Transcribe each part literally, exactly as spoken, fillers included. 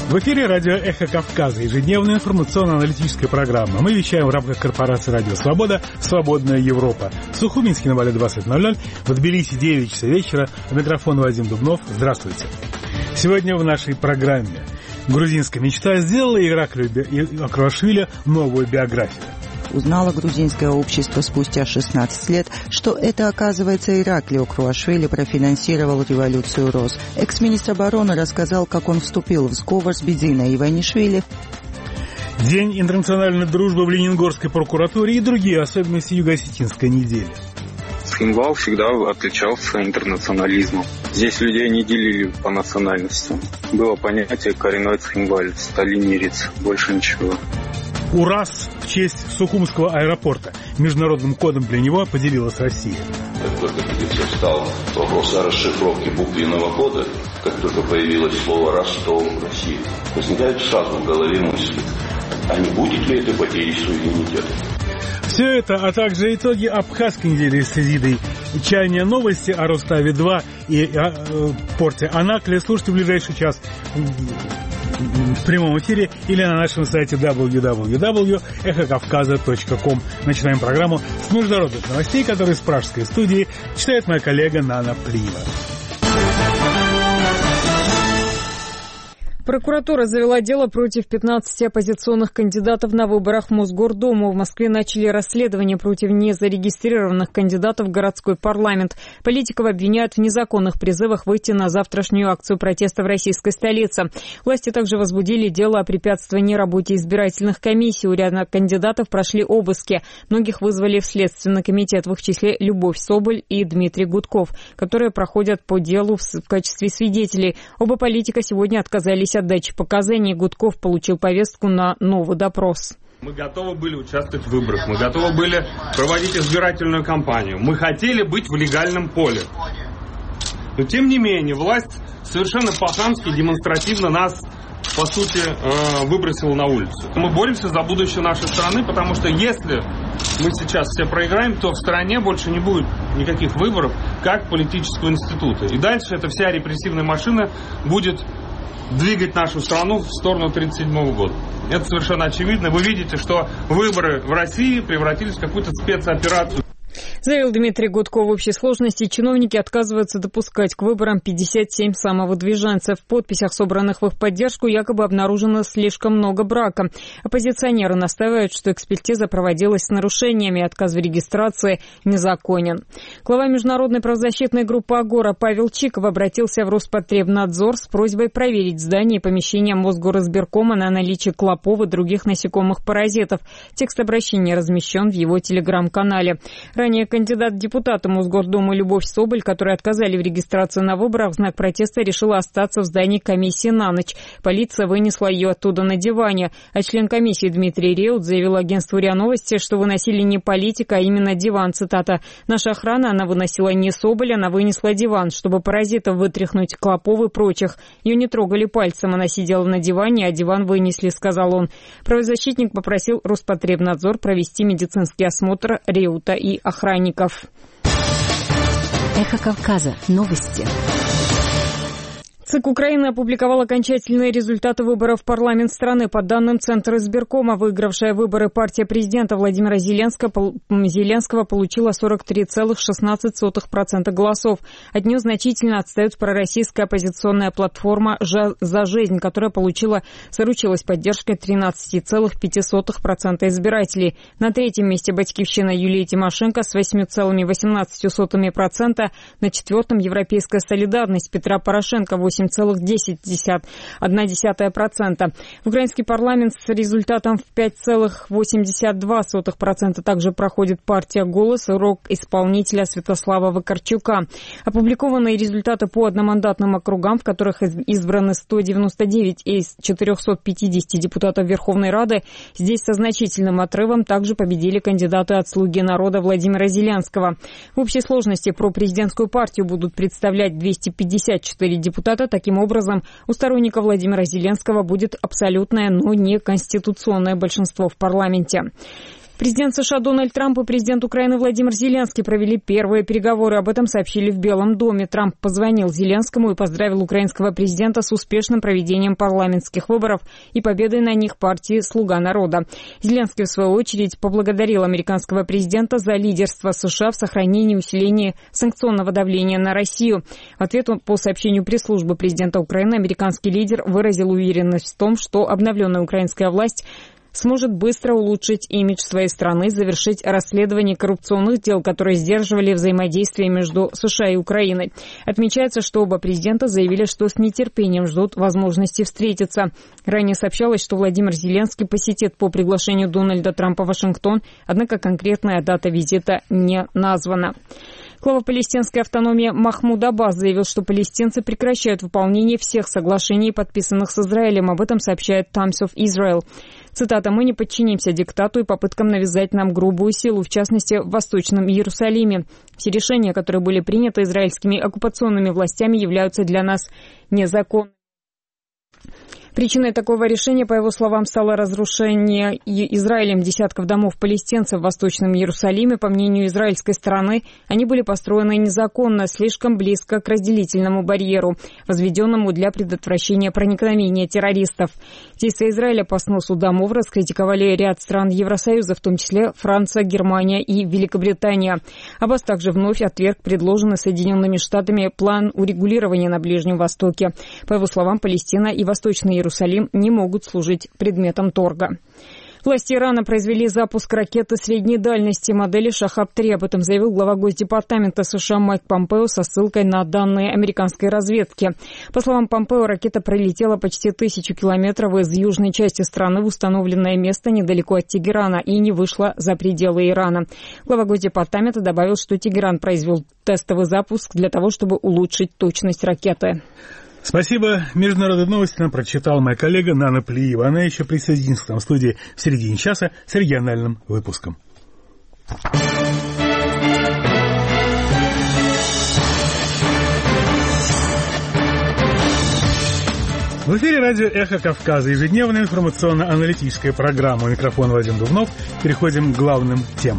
В эфире радио «Эхо Кавказа», ежедневная информационно-аналитическая программа. Мы вещаем в рамках корпорации «Радио Свобода», «Свободная Европа». В Сухуминске на Вале двадцать ноль ноль, в Тбилиси девять часов вечера. У микрофона Вадим Дубнов. Здравствуйте. Сегодня в нашей программе грузинская мечта сделала Ираклию Акруашвили новую биографию. Узнало грузинское общество спустя шестнадцать лет, что это, оказывается, Ираклий Акруашвили профинансировал революцию РОС. Экс-министр обороны рассказал, как он вступил в сговор с Бидзиной Иванишвили. День интернациональной дружбы в Ленингорской прокуратуре и другие особенности Юго-Осетинской недели. Цхинвал всегда отличался интернационализмом. Здесь людей не делили по национальностям. Было понятие коренной цхинвалец, сталинирец, больше ничего. УРАС в честь Сухумского аэропорта. Международным кодом для него поделилась Россия. Как только встал вопрос о расшифровке буквенного кода, как только появилось слово «Ростов» в России, возникает сразу в голове мысль, а не будет ли это потерей суверенитета? Все это, а также итоги Абхазской недели с Эдидой, чаяния новости о Роставе-два и о, о порте Анакле слушайте в ближайший час в прямом эфире или на нашем сайте дабл ю дабл ю дабл ю точка эхо кавказа точка ком. Начинаем программу с международных новостей, которые с пражской студии читает моя коллега Нана Плиева. Прокуратура завела дело против пятнадцати оппозиционных кандидатов на выборах в Мосгордуму. В Москве начали расследование против незарегистрированных кандидатов в городской парламент. Политиков обвиняют в незаконных призывах выйти на завтрашнюю акцию протеста в российской столице. Власти также возбудили дело о препятствовании работе избирательных комиссий. У ряда кандидатов прошли обыски. Многих вызвали в Следственный комитет, в их числе Любовь Соболь и Дмитрий Гудков, которые проходят по делу в качестве свидетелей. Оба политика сегодня отказались от дачи показаний. Гудков получил повестку на новый допрос. Мы готовы были участвовать в выборах, мы готовы были проводить избирательную кампанию, мы хотели быть в легальном поле. Но тем не менее, власть совершенно по-хамски, демонстративно нас, по сути, выбросила на улицу. Мы боремся за будущее нашей страны, потому что если мы сейчас все проиграем, то в стране больше не будет никаких выборов как политического института. И дальше эта вся репрессивная машина будет двигать нашу страну в сторону тридцать седьмого года. Это совершенно очевидно. Вы видите, что выборы в России превратились в какую-то спецоперацию. Заявил Дмитрий Гудков. В общей сложности чиновники отказываются допускать к выборам пятьдесят семь самовыдвиженцев. В подписях, собранных в их поддержку, якобы обнаружено слишком много брака. Оппозиционеры настаивают, что экспертиза проводилась с нарушениями, и отказ в регистрации незаконен. Глава международной правозащитной группы «Агора» Павел Чиков обратился в Роспотребнадзор с просьбой проверить здание и помещения Мосгоризбиркома на наличие клопов и других насекомых-паразитов. Текст обращения размещен в его телеграм-канале. Ранее кандидат в депутаты Мосгордумы Любовь Соболь, которой отказали в регистрации на выборах, в знак протеста решила остаться в здании комиссии на ночь. Полиция вынесла ее оттуда на диване. А член комиссии Дмитрий Реут заявил агентству РИА Новости, что выносили не политика, а именно диван. Цитата. «Наша охрана, она выносила не Соболь, она вынесла диван, чтобы паразитов вытряхнуть, клопов и прочих. Ее не трогали пальцем, она сидела на диване, а диван вынесли», — сказал он. Правозащитник попросил Роспотребнадзор провести медицинский осмотр Реута и охранников. Эхо Кавказа. Новости. ЦИК Украины опубликовал окончательные результаты выборов в парламент страны. По данным Центра избиркома, выигравшая выборы партия президента Владимира Зеленского, Зеленского получила сорок три целых шестнадцать сотых процента голосов. От нее значительно отстает пророссийская оппозиционная платформа «За жизнь», которая получила, заручилась поддержкой тринадцать целых пять сотых процента избирателей. На третьем месте батькивщина Юлии Тимошенко с восемь целых восемнадцать сотых процента. На четвертом европейская солидарность Петра Порошенко восемь целых десять сотых процента. В украинский парламент с результатом в пять целых восемьдесят два сотых процента также проходит партия «Голос» и рок-исполнителя Святослава Вакарчука. Опубликованные результаты по одномандатным округам, в которых избраны сто девяносто девять из четырехсот пятидесяти депутатов Верховной Рады, здесь со значительным отрывом также победили кандидаты от «Слуги народа» Владимира Зеленского. В общей сложности пропрезидентскую партию будут представлять двести пятьдесят четыре депутата. Таким образом, у сторонников Владимира Зеленского будет абсолютное, но не конституционное большинство в парламенте. Президент США Дональд Трамп и президент Украины Владимир Зеленский провели первые переговоры. Об этом сообщили в Белом доме. Трамп позвонил Зеленскому и поздравил украинского президента с успешным проведением парламентских выборов и победой на них партии «Слуга народа». Зеленский, в свою очередь, поблагодарил американского президента за лидерство США в сохранении и усилении санкционного давления на Россию. В ответ по сообщению пресс-службы президента Украины американский лидер выразил уверенность в том, что обновленная украинская власть сможет быстро улучшить имидж своей страны, завершить расследование коррупционных дел, которые сдерживали взаимодействие между США и Украиной. Отмечается, что оба президента заявили, что с нетерпением ждут возможности встретиться. Ранее сообщалось, что Владимир Зеленский посетит по приглашению Дональда Трампа Вашингтон, однако конкретная дата визита не названа. Глава палестинской автономии Махмуд Аббас заявил, что палестинцы прекращают выполнение всех соглашений, подписанных с Израилем. Об этом сообщает Times of Israel. Цитата: «Мы не подчинимся диктату и попыткам навязать нам грубую силу, в частности, в Восточном Иерусалиме. Все решения, которые были приняты израильскими оккупационными властями, являются для нас незаконными». Причиной такого решения, по его словам, стало разрушение Израилем десятков домов палестинцев в Восточном Иерусалиме. По мнению израильской стороны, они были построены незаконно, слишком близко к разделительному барьеру, возведенному для предотвращения проникновения террористов. Действия Израиля по сносу домов раскритиковали ряд стран Евросоюза, в том числе Франция, Германия и Великобритания. Аббас также вновь отверг предложенный Соединенными Штатами план урегулирования на Ближнем Востоке. По его словам, Палестина и Восточный Иерусалим не могут служить предметом торга. Власти Ирана произвели запуск ракеты средней дальности модели Шахаб три. Об этом заявил глава Госдепартамента США Майк Помпео со ссылкой на данные американской разведки. По словам Помпео, ракета пролетела почти тысячу километров из южной части страны в установленное место недалеко от Тегерана и не вышла за пределы Ирана. Глава Госдепартамента добавил, что Тегеран произвел тестовый запуск для того, чтобы улучшить точность ракеты. Спасибо. Международные новости нам прочитал моя коллега Нана Плиева. Она еще присоединится к нам в студии в середине часа с региональным выпуском. В эфире радио «Эхо Кавказа», ежедневная информационно-аналитическая программа. У микрофона Вадим Дубнов. Переходим к главным темам.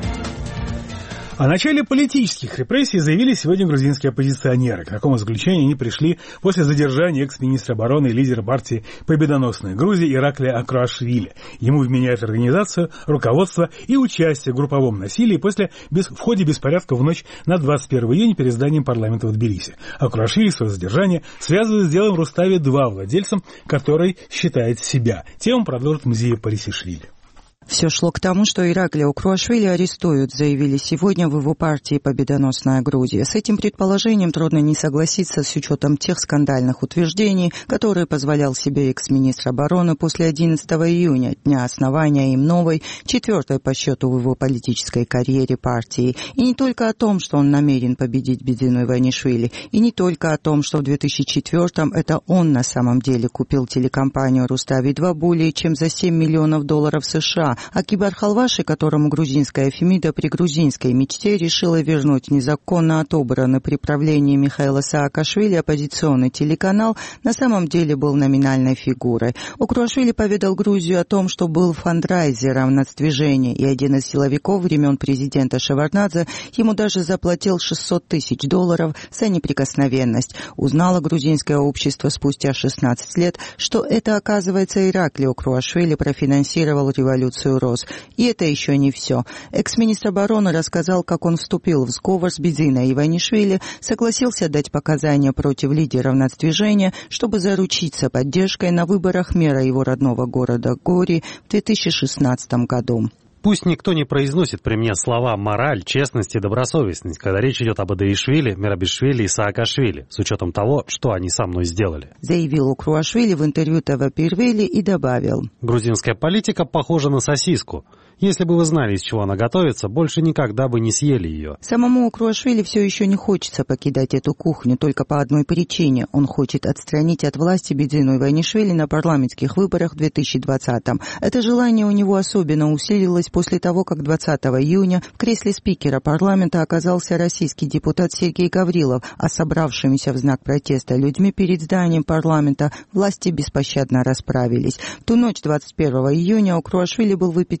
О начале политических репрессий заявили сегодня грузинские оппозиционеры. К такому заключению они пришли после задержания экс-министра обороны и лидера партии «Победоносная Грузия» Ираклия Акруашвили. Ему вменяют организацию, руководство и участие в групповом насилии после, без, в ходе беспорядка в ночь на двадцать первого июня перед зданием парламента в Тбилиси. Акруашвили свое задержание связывает с делом Рустави-два, владельцем, который считает себя. Тему продолжит Мзия Парисишвили. Все шло к тому, что Ираклия Акруашвили арестуют, заявили сегодня в его партии «Победоносная Грузия». С этим предположением трудно не согласиться с учетом тех скандальных утверждений, которые позволял себе экс-министр обороны после одиннадцатого июня, дня основания им новой, четвертой по счету в его политической карьере партии. И не только о том, что он намерен победить Бедзину Иванишвили, и не только о том, что в две тысячи четвёртом это он на самом деле купил телекомпанию «Рустави-два» более чем за семь миллионов долларов США, а Кибар Халваши, которому грузинская Фемида при грузинской мечте решила вернуть незаконно отобранный при правлении Михаила Саакашвили оппозиционный телеканал, на самом деле был номинальной фигурой. Акруашвили поведал Грузию о том, что был фандрайзером нацдвижения, и один из силовиков времен президента Шеварднадзе ему даже заплатил шестьсот тысяч долларов за неприкосновенность. Узнало грузинское общество спустя шестнадцать лет, что это, оказывается, Ираклий Акруашвили профинансировал революцию РОС. И это еще не все. Экс-министр обороны рассказал, как он вступил в сговор с Бедзиной Иванишвили, согласился дать показания против лидеров нацдвижения, чтобы заручиться поддержкой на выборах мэра его родного города Гори в две тысячи шестнадцатом году. Пусть никто не произносит при мне слова «мораль», «честность» и «добросовестность», когда речь идет об Адаишвили, Мирабишвили и Саакашвили, с учетом того, что они со мной сделали. Заявил Акруашвили в интервью ТВ Первели и добавил: грузинская политика похожа на сосиску. Если бы вы знали, из чего она готовится, больше никогда бы не съели ее. Самому Акруашвили все еще не хочется покидать эту кухню, только по одной причине. Он хочет отстранить от власти Бедзину Иванишвили на парламентских выборах в две тысячи двадцатом. Это желание у него особенно усилилось после того, как двадцатого июня в кресле спикера парламента оказался российский депутат Сергей Гаврилов, а собравшимися в знак протеста людьми перед зданием парламента власти беспощадно расправились. В ту ночь двадцать первого июня Акруашвили был в эпицентре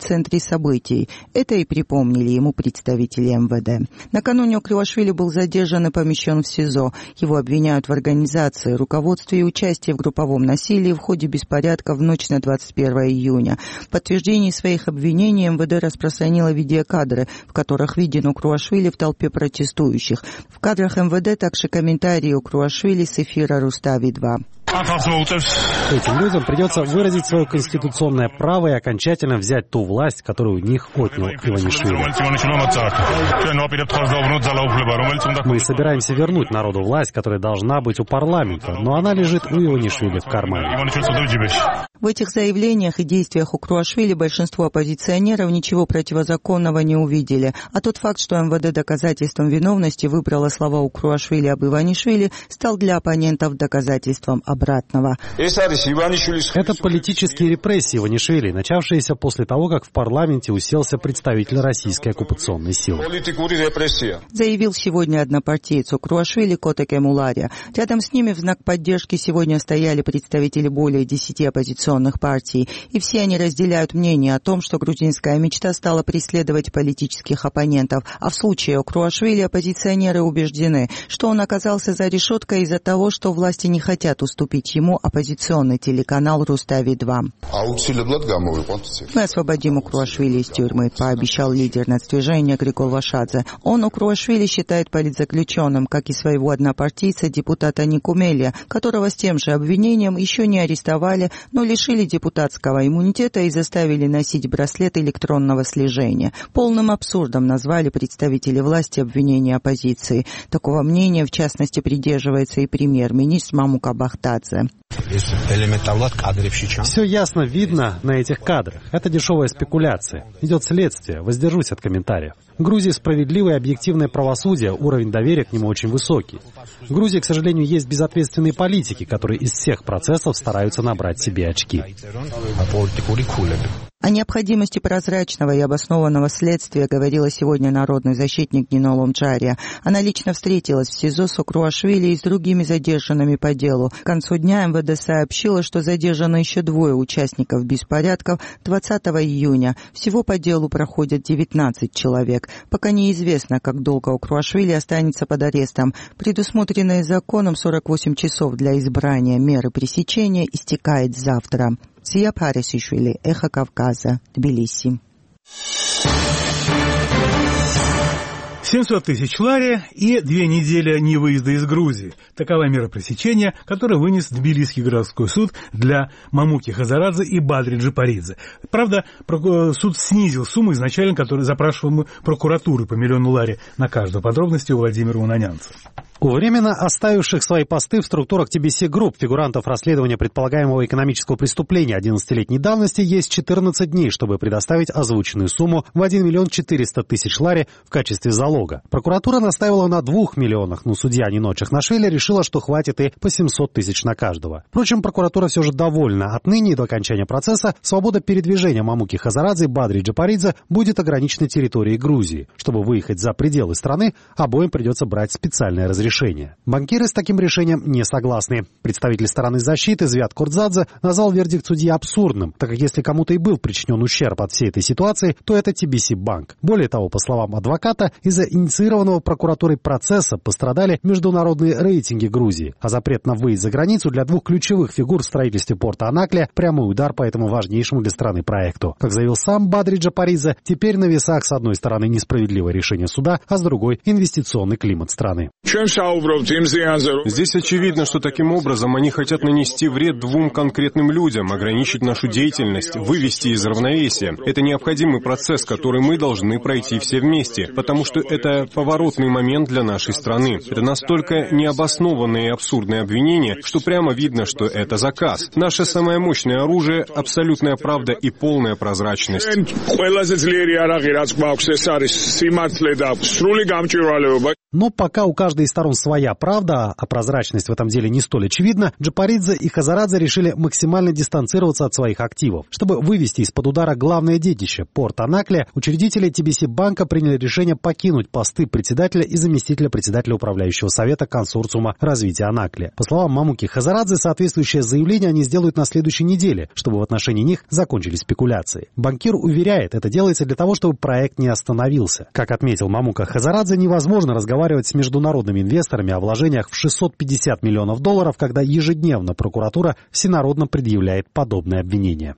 событий. Это и припомнили ему представители эм вэ дэ. Накануне Укруашвили был задержан и помещен в СИЗО. Его обвиняют в организации, руководстве и участии в групповом насилии в ходе беспорядков в ночь на двадцать первое июня. В подтверждении своих обвинений эм вэ дэ распространила видеокадры, в которых виден Укруашвили в толпе протестующих. В кадрах эм вэ дэ также комментарии Укруашвили с эфира Рустави-два. Этим людям придется выразить свое конституционное право и окончательно взять ту власть, которую у них отнял Иванишвили. Мы собираемся вернуть народу власть, которая должна быть у парламента, но она лежит у Иванишвили в кармане. В этих заявлениях и действиях Укруашвили большинство оппозиционеров ничего противозаконного не увидели, а тот факт, что эм вэ дэ доказательством виновности выбрало слова Укруашвили об Иванишвили, стал для оппонентов доказательством обратного. Это политические репрессии Иванишвили, начавшиеся после того, как в парламенте уселся представитель российской оккупационной силы. Заявил сегодня однопартиец Укруашвили Котек Эмулария. Рядом с ними в знак поддержки сегодня стояли представители более десяти оппозиционных партий, и все они разделяют мнение о том, что грузинская мечта стала преследовать политических оппонентов, а в случае Укруашвили оппозиционеры убеждены, что он оказался за решеткой из-за того, что власти не хотят уступить ему оппозиционный телеканал Рустави-два. Мы освободим Укруашвили из тюрьмы, пообещал лидер нацдвижения Григол Вашадзе. Он Укруашвили считает политзаключенным, как и своего однопартийца депутата Никумелия, которого с тем же обвинением еще не арестовали, но лишили депутатского иммунитета и заставили носить браслет электронного слежения. Полным абсурдом назвали представители власти обвинения оппозиции. Такого мнения, в частности, придерживается и премьер-министр Мамука Бахтадзе. Все ясно видно на этих кадрах. Это дешевая спекуляция. Идет следствие. Воздержусь от комментариев. В Грузии справедливое и объективное правосудие, уровень доверия к нему очень высокий. В Грузии, к сожалению, есть безответственные политики, которые из всех процессов стараются набрать себе очки. О необходимости прозрачного и обоснованного следствия говорила сегодня народный защитник Нино Ломчария. Она лично встретилась в СИЗО с Укруашвили и с другими задержанными по делу. К концу дня эм вэ дэ сообщила, что задержано еще двое участников беспорядков двадцатого июня. Всего по делу проходят девятнадцать человек. Пока неизвестно, как долго Укруашвили останется под арестом. Предусмотренные законом сорок восемь часов для избрания меры пресечения истекает завтра. Сия Парисишвили, Эхо Кавказа, Тбилиси. семьсот тысяч лари и две недели невыезда из Грузии. Такова мера пресечения, которую вынес Тбилисский городской суд для Мамуки Хазарадзе и Бадри Джапаридзе. Правда, суд снизил сумму изначально, которую запрашиваемую прокуратурой по миллиону лари на каждую. Подробности у Владимира Унанянца. У временно оставивших свои посты в структурах ти би си Group фигурантов расследования предполагаемого экономического преступления одиннадцатилетней давности есть четырнадцать дней, чтобы предоставить озвученную сумму в один миллион четыреста тысяч лари в качестве залога. Прокуратура настаивала на двух миллионах, но судья Нино Чахнашвили решила, что хватит и по семьсот тысяч на каждого. Впрочем, прокуратура все же довольна. Отныне и до окончания процесса свобода передвижения Мамуки Хазарадзе и Бадри Джапаридзе будет ограничена территорией Грузии. Чтобы выехать за пределы страны, обоим придется брать специальное разрешение. Решение. Банкиры с таким решением не согласны. Представитель стороны защиты Звят Курдзадзе назвал вердикт судьи абсурдным, так как если кому-то и был причинен ущерб от всей этой ситуации, то это ти би си Банк. Более того, по словам адвоката, из-за инициированного прокуратурой процесса пострадали международные рейтинги Грузии, а запрет на выезд за границу для двух ключевых фигур в строительстве порта Анаклия – прямой удар по этому важнейшему для страны проекту. Как заявил сам Бадри Джапаридзе, теперь на весах с одной стороны несправедливое решение суда, а с другой – инвестиционный климат страны. Здесь очевидно, что таким образом они хотят нанести вред двум конкретным людям, ограничить нашу деятельность, вывести из равновесия. Это необходимый процесс, который мы должны пройти все вместе, потому что это поворотный момент для нашей страны. Это настолько необоснованное и абсурдное обвинение, что прямо видно, что это заказ. Наше самое мощное оружие — абсолютная правда и полная прозрачность. Но пока у каждой из сторон своя правда, а прозрачность в этом деле не столь очевидна, Джапаридзе и Хазарадзе решили максимально дистанцироваться от своих активов. Чтобы вывести из-под удара главное детище – порт Анаклия, учредители ти би си-банка приняли решение покинуть посты председателя и заместителя председателя управляющего совета консорциума развития Анаклия. По словам Мамуки Хазарадзе, соответствующее заявление они сделают на следующей неделе, чтобы в отношении них закончились спекуляции. Банкир уверяет, это делается для того, чтобы проект не остановился. Как отметил Мамука Хазарадзе, невозможно разговаривать с международными инвесторами о вложениях в шестьсот пятьдесят миллионов долларов, когда ежедневно прокуратура всенародно предъявляет подобные обвинения.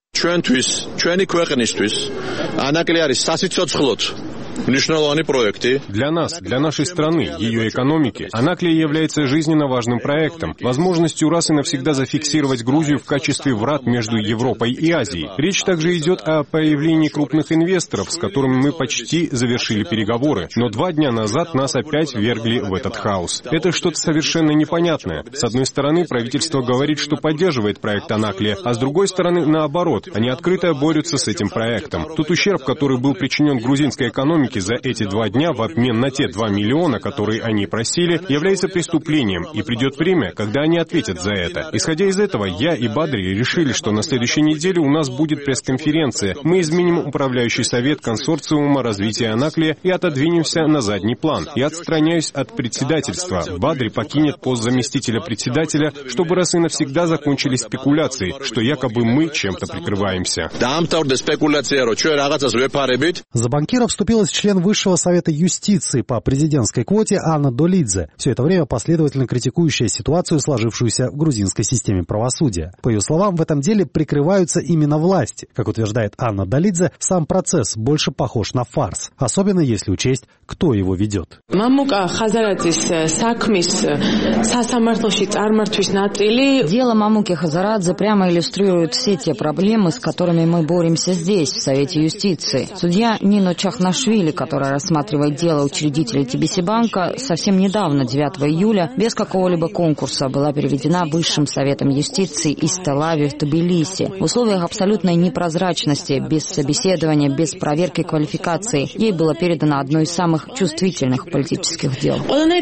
Для нас, для нашей страны, ее экономики, Анаклия является жизненно важным проектом, возможностью раз и навсегда зафиксировать Грузию в качестве врат между Европой и Азией. Речь также идет о появлении крупных инвесторов, с которыми мы почти завершили переговоры, но два дня назад нас опять ввергли в этот хаос. Это что-то совершенно непонятное. С одной стороны, правительство говорит, что поддерживает проект Анаклия, а с другой стороны, наоборот, они открыто борются с этим проектом. Тот ущерб, который был причинен грузинской экономике за эти два дня в обмен на те два миллиона, которые они просили, является преступлением, и придет время, когда они ответят за это. Исходя из этого, я и Бадри решили, что на следующей неделе у нас будет пресс-конференция. Мы изменим управляющий совет консорциума развития Анаклия и отодвинемся на задний план. Я отстраняюсь от председательства. Бадри покинет пост заместителя председателя, чтобы раз и навсегда закончились спекуляции, что якобы мы чем-то прикрываемся. За банкира вступилась член Высшего совета юстиции по президентской квоте Анна Долидзе, все это время последовательно критикующая ситуацию, сложившуюся в грузинской системе правосудия. По ее словам, в этом деле прикрываются именно власти. Как утверждает Анна Долидзе, сам процесс больше похож на фарс, особенно если учесть, кто его ведет. Дело Мамуки Хазарадзе прямо иллюстрирует все те проблемы, с которыми мы боремся здесь, в Совете юстиции. Судья Нино Чахнашвили, которая рассматривает дело учредителей ти би си-банка, совсем недавно, девятого июля, без какого-либо конкурса была переведена Высшим советом юстиции из Тель-Авива в Тбилиси. В условиях абсолютной непрозрачности, без собеседования, без проверки квалификации, ей было передано одно из самых чувствительных политических дел.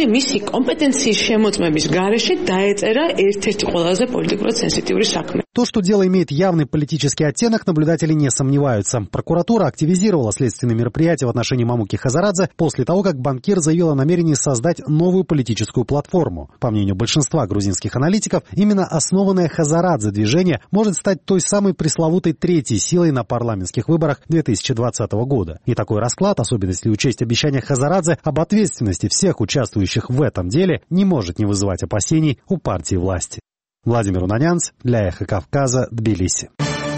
То, что дело имеет явный политический оттенок, наблюдатели не сомневаются. Прокуратура активизировала следственные мероприятия в отношении Мамуки Хазарадзе после того, как банкир заявил о намерении создать новую политическую платформу. По мнению большинства грузинских аналитиков, именно основанное Хазарадзе движение может стать той самой пресловутой третьей силой на парламентских выборах две тысячи двадцатого года. И такой расклад, особенно если учесть обещания Хазарадзе об ответственности всех участвующих в этом деле, не может не вызывать опасений у партии власти. Владимир Унанянц для Эхо Кавказа, Тбилиси.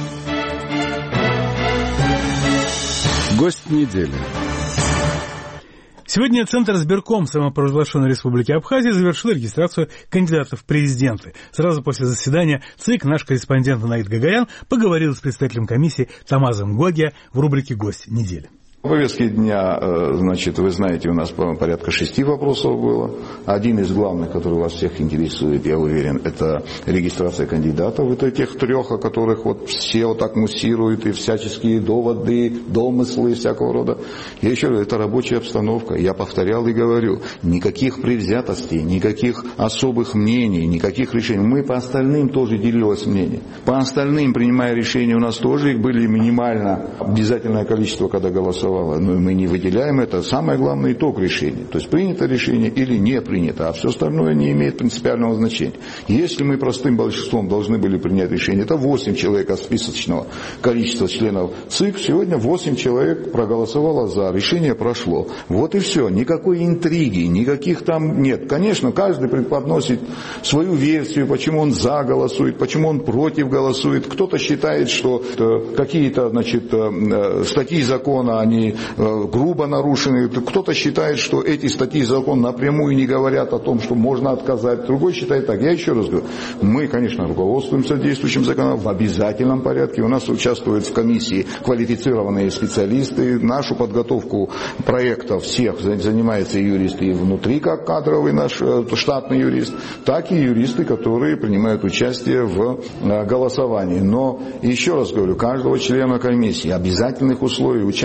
Гость недели. Сегодня Центр избирком самопровозглашенной Республики Абхазия завершил регистрацию кандидатов в президенты. Сразу после заседания ЦИК наш корреспондент Наид Гагаян поговорил с представителем комиссии Тамазом Гогия в рубрике «Гость недели». В повестке дня, значит, вы знаете, у нас порядка шести вопросов было. Один из главных, который вас всех интересует, я уверен, это регистрация кандидатов. Это тех трех, о которых вот все вот так муссируют, и всяческие доводы, домыслы всякого рода. Я еще раз, это рабочая обстановка. Я повторял и говорю, никаких предвзятостей, никаких особых мнений, никаких решений. Мы по остальным тоже делилось мнение. По остальным, принимая решения, у нас тоже их были минимально обязательное количество, когда голосовали. Но мы не выделяем это. Самое главное итог решения. То есть принято решение или не принято. А все остальное не имеет принципиального значения. Если мы простым большинством должны были принять решение, это восемь человек от списочного количества членов ЦИК. Сегодня восемь человек проголосовало за. Решение прошло. Вот и все. Никакой интриги, никаких там нет. Конечно, каждый преподносит свою версию, почему он за голосует, почему он против голосует. Кто-то считает, что какие-то, значит, статьи закона, они грубо нарушены. Кто-то считает, что эти статьи закона напрямую не говорят о том, что можно отказать. Другой считает так. Я еще раз говорю, мы, конечно, руководствуемся действующим законом в обязательном порядке. У нас участвуют в комиссии квалифицированные специалисты. Нашу подготовку проектов всех занимаются юристы и внутри, как кадровый наш штатный юрист, так и юристы, которые принимают участие в голосовании. Но, еще раз говорю, каждого члена комиссии обязательных условий участия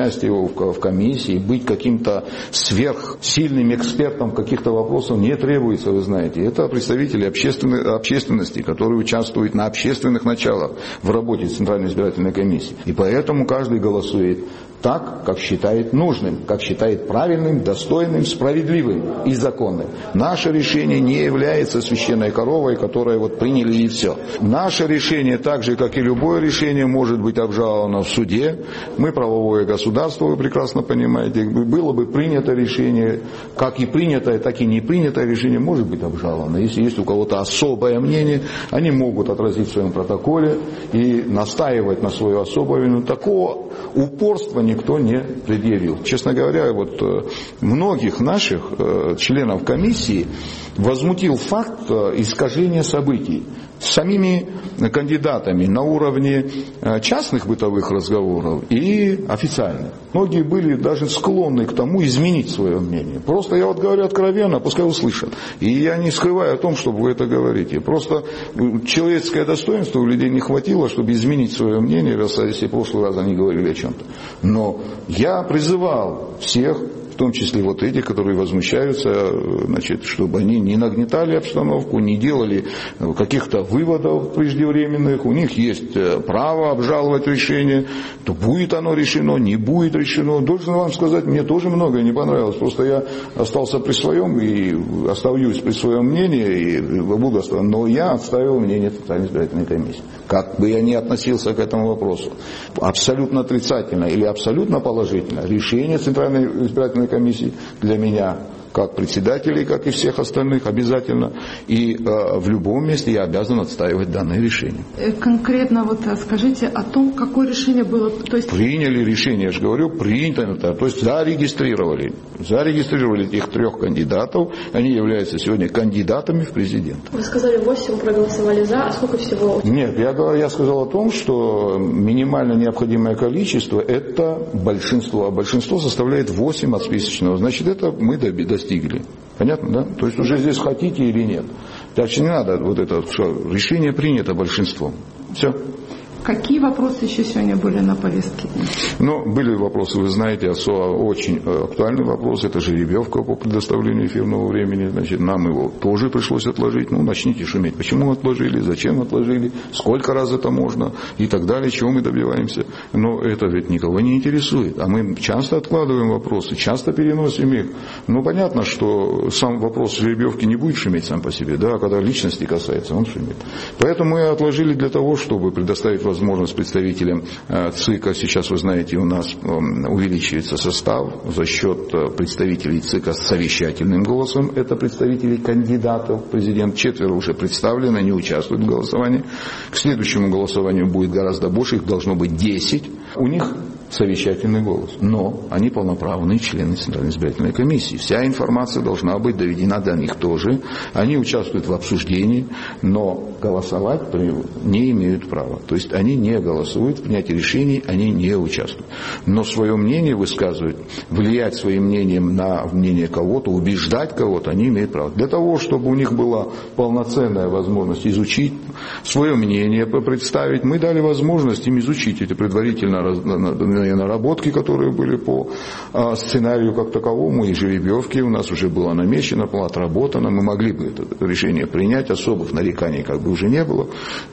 в комиссии, быть каким-то сверхсильным экспертом каких-то вопросов не требуется, вы знаете. Это представители общественной, общественности, которые участвуют на общественных началах в работе Центральной избирательной комиссии. И поэтому каждый голосует так, как считает нужным, как считает правильным, достойным, справедливым и законным. Наше решение не является священной коровой, которую вот приняли и все. Наше решение, так же как и любое решение, может быть обжаловано в суде. Мы правовое государство, вы прекрасно понимаете. Было бы принято решение, как и принятое, так и не принятое решение может быть обжаловано. Если есть у кого-то особое мнение, они могут отразить в своем протоколе и настаивать на свое особое мнение. Такого упорства никто не предъявил. Честно говоря, вот многих наших членов комиссии возмутил факт искажения событий самими кандидатами на уровне частных бытовых разговоров и официальных. Многие были даже склонны к тому изменить свое мнение. Просто я вот говорю откровенно, пускай услышат. И я не скрываю о том, чтобы вы это говорите. Просто человеческое достоинство у людей не хватило, чтобы изменить свое мнение, если в прошлый раз они говорили о чем-то. Но я призывал всех, в том числе вот эти, которые возмущаются, значит, чтобы они не нагнетали обстановку, не делали каких-то выводов преждевременных. У них есть право обжаловать решение. То будет оно решено, не будет решено. Должен вам сказать, мне тоже многое не понравилось. Просто я остался при своем и остаюсь при своем мнении, и буду оставаться. Но я отставил мнение Центральной избирательной комиссии. Как бы я ни относился к этому вопросу, абсолютно отрицательно или абсолютно положительно, решение Центральной избирательной комиссии для меня, как председателей, как и всех остальных, обязательно. И э, в любом месте я обязан отстаивать данное решение. Конкретно вот скажите о том, какое решение было. То есть... Приняли решение, я же говорю, принято, то есть зарегистрировали. Зарегистрировали этих трех кандидатов. Они являются сегодня кандидатами в президенты. Вы сказали, восемь проголосовали за, а сколько всего? Нет, я, я сказал о том, что минимально необходимое количество это большинство. А большинство составляет восемь от списочного. Значит, это мы добились. Достигли. Понятно, да? То есть уже здесь хотите или нет. Так что не надо вот это, что решение принято большинством. Все. Какие вопросы еще сегодня были на повестке? Ну, были вопросы, вы знаете, очень актуальный вопрос. Это жеребьевка по предоставлению эфирного времени. Значит, нам его тоже пришлось отложить. Ну, начните шуметь. Почему отложили, зачем отложили, сколько раз это можно и так далее, чего мы добиваемся. Но это ведь никого не интересует. А мы часто откладываем вопросы, часто переносим их. Ну, понятно, что сам вопрос жеребьевки не будет шуметь сам по себе, да, а когда личности касается, он шумит. Поэтому мы отложили для того, чтобы предоставить возможность представителям ЦИКа. Сейчас, вы знаете, у нас увеличивается состав за счет представителей ЦИКа с совещательным голосом. Это представители кандидатов в президент. Четверо уже представлены, они участвуют в голосовании. К следующему голосованию будет гораздо больше, их должно быть десять. У них совещательный голос. Но они полноправные члены Центральной избирательной комиссии. Вся информация должна быть доведена до них тоже. Они участвуют в обсуждении, но голосовать не имеют права. То есть они не голосуют, в принятии решений они не участвуют. Но свое мнение высказывают, влиять своим мнением на мнение кого-то, убеждать кого-то, они имеют право. Для того, чтобы у них была полноценная возможность изучить свое мнение, представить, мы дали возможность им изучить эти предварительно наработки, которые были по сценарию как таковому, и жеребьевки у нас уже было намечено, было отработано, мы могли бы это решение принять, особых нареканий как бы уже не было,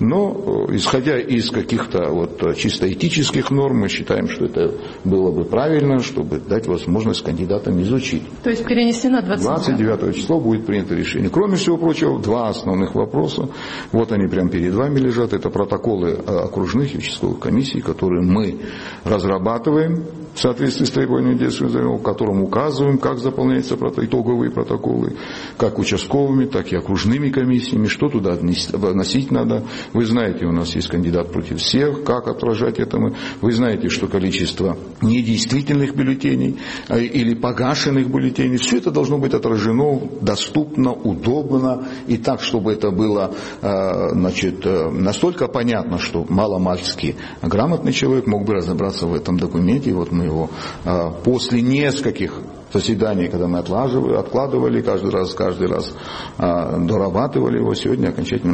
но исходя из каких-то вот чисто этических норм, мы считаем, что это было бы правильно, чтобы дать возможность кандидатам изучить. То есть перенесено двадцать девятого числа будет принято решение. Кроме всего прочего, два основных вопроса, вот они прямо перед вами лежат, это протоколы окружных и участковых комиссий, которые мы разрабатываем в соответствии с требованиями действующего закона, в котором указываем, как заполняются итоговые протоколы, как участковыми, так и окружными комиссиями, что туда вносить надо. Вы знаете, у нас есть кандидат против всех, как отражать это мы. Вы знаете, что количество недействительных бюллетеней или погашенных бюллетеней, все это должно быть отражено доступно, удобно и так, чтобы это было, значит, настолько понятно, что маломальски грамотный человек мог бы разобраться в этом документе. И вот мы его после нескольких заседаний, когда мы откладывали, откладывали каждый раз, каждый раз дорабатывали его, сегодня окончательно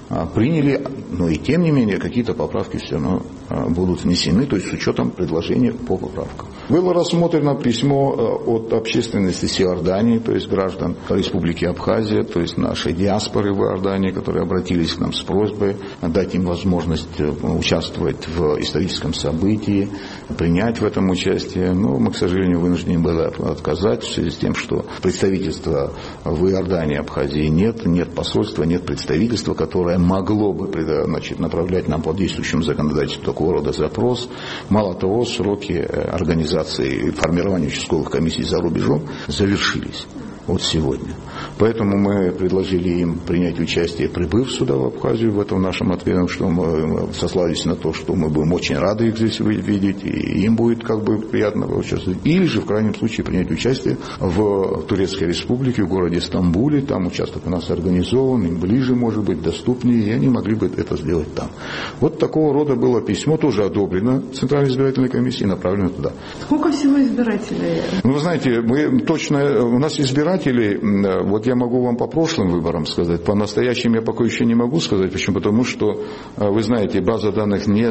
приняли, но и тем не менее какие-то поправки все равно будут внесены, то есть с учетом предложения по поправкам. Было рассмотрено письмо от общественности Севердании, то есть граждан Республики Абхазия, то есть нашей диаспоры в Иордании, которые обратились к нам с просьбой дать им возможность участвовать в историческом событии, принять в этом участие. Но мы, к сожалению, вынуждены были отказать в связи с тем, что представительства в Иордании, Абхазии нет, нет посольства, нет представительства, которое могло бы, значит, направлять нам по действующему законодательству такого рода запрос. Мало того, сроки организации и формирования участковых комиссий за рубежом завершились вот сегодня. Поэтому мы предложили им принять участие, прибыв сюда, в Абхазию, в этом нашем ответе, что мы сослались на то, что мы будем очень рады их здесь видеть, и им будет как бы приятно участвовать. Или же, в крайнем случае, принять участие в Турецкой Республике, в городе Стамбуле. Там участок у нас организован, им ближе, может быть, доступнее, и они могли бы это сделать там. Вот такого рода было письмо, тоже одобрено Центральной избирательной комиссией, направлено туда. Сколько всего избирателей? Ну, вы знаете, мы точно, у нас избирателей, вот я могу вам по прошлым выборам сказать, по настоящим я пока еще не могу сказать. Почему? Потому что, вы знаете, база данных не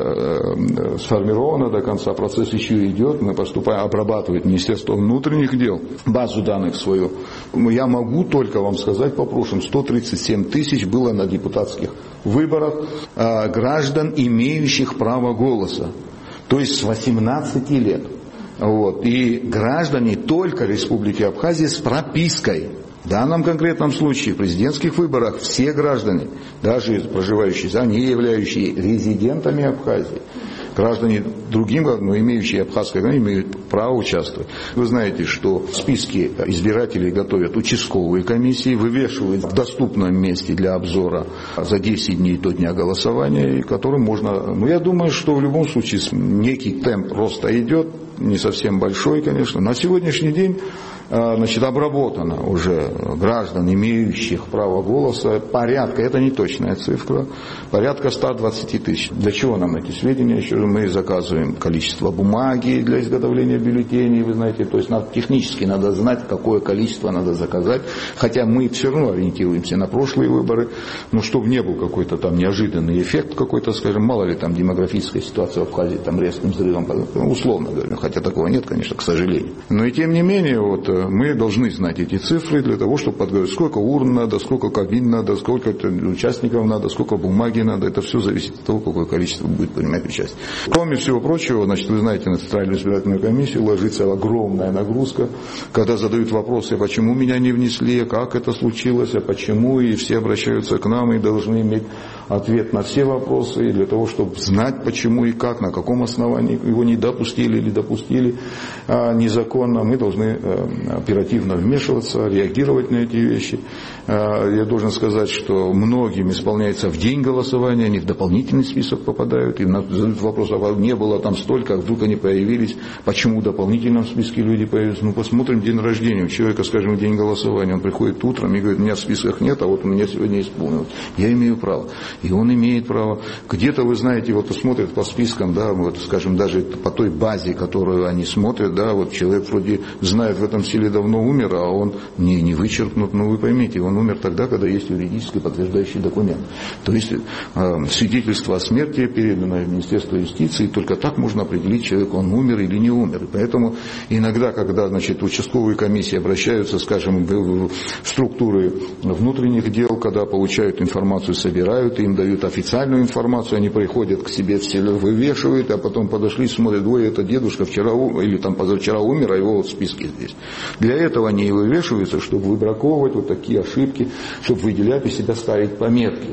сформирована до конца, процесс еще идет, мы поступаем, обрабатывает Министерство внутренних дел базу данных свою. Я могу только вам сказать по прошлым, сто тридцать семь тысяч было на депутатских выборах граждан, имеющих право голоса, то есть с восемнадцати лет. Вот. И граждане только Республики Абхазия с пропиской. В данном конкретном случае в президентских выборах все граждане, даже проживающие, а не являющие резидентами Абхазии, граждане другим, но имеющие абхазское гражданство, имеют право участвовать. Вы знаете, что списки избирателей готовят участковые комиссии, вывешивают в доступном месте для обзора за десять дней до дня голосования, и которым можно... Ну, я думаю, что в любом случае некий темп роста идет, не совсем большой, конечно. На сегодняшний день, значит, обработано уже граждан, имеющих право голоса, порядка, это не точная цифра, порядка ста двадцати тысяч. Для чего нам эти сведения? Еще мы заказываем количество бумаги для изготовления бюллетеней, вы знаете, то есть надо, технически надо знать, какое количество надо заказать, хотя мы все равно ориентируемся на прошлые выборы, но чтобы не был какой-то там неожиданный эффект какой-то, скажем, мало ли там демографическая ситуация в Абхазии там резким взрывом, условно говоря, хотя такого нет, конечно, к сожалению. Но и тем не менее, вот мы должны знать эти цифры для того, чтобы подготовить, сколько урн надо, сколько кабин надо, сколько участников надо, сколько бумаги надо. Это все зависит от того, какое количество будет принимать участие. Кроме всего прочего, значит, вы знаете, на Центральную избирательную комиссию ложится огромная нагрузка, когда задают вопросы, почему меня не внесли, как это случилось, а почему, и все обращаются к нам и должны иметь ответ на все вопросы, и для того, чтобы знать, почему и как, на каком основании его не допустили или допустили а, незаконно, мы должны а, оперативно вмешиваться, реагировать на эти вещи. А, я должен сказать, что многим исполняется в день голосования, они в дополнительный список попадают, и задают вопрос, а не было там столько, а вдруг они появились, почему в дополнительном списке люди появились. Ну, посмотрим день рождения у человека, скажем, в день голосования, он приходит утром и говорит, меня в списках нет, а вот у меня сегодня исполнилось. Я имею право. И он имеет право. Где-то, вы знаете, вот смотрят по спискам, да, вот, скажем, даже по той базе, которую они смотрят, да, вот человек вроде знает, в этом селе давно умер, а он не, не вычеркнут, но вы поймите, он умер тогда, когда есть юридически подтверждающий документ. То есть э, свидетельство о смерти передано в Министерство юстиции, и только так можно определить, человек, он умер или не умер. И поэтому иногда, когда, значит, участковые комиссии обращаются, скажем, в, в структуры внутренних дел, когда получают информацию, собирают, им дают официальную информацию, они приходят к себе в село, вывешивают, а потом подошли, смотрят, ой, это дедушка вчера или там позавчера умер, а его вот в списке здесь. Для этого они и вывешиваются, чтобы выбраковывать вот такие ошибки, чтобы выделять и себя ставить пометки.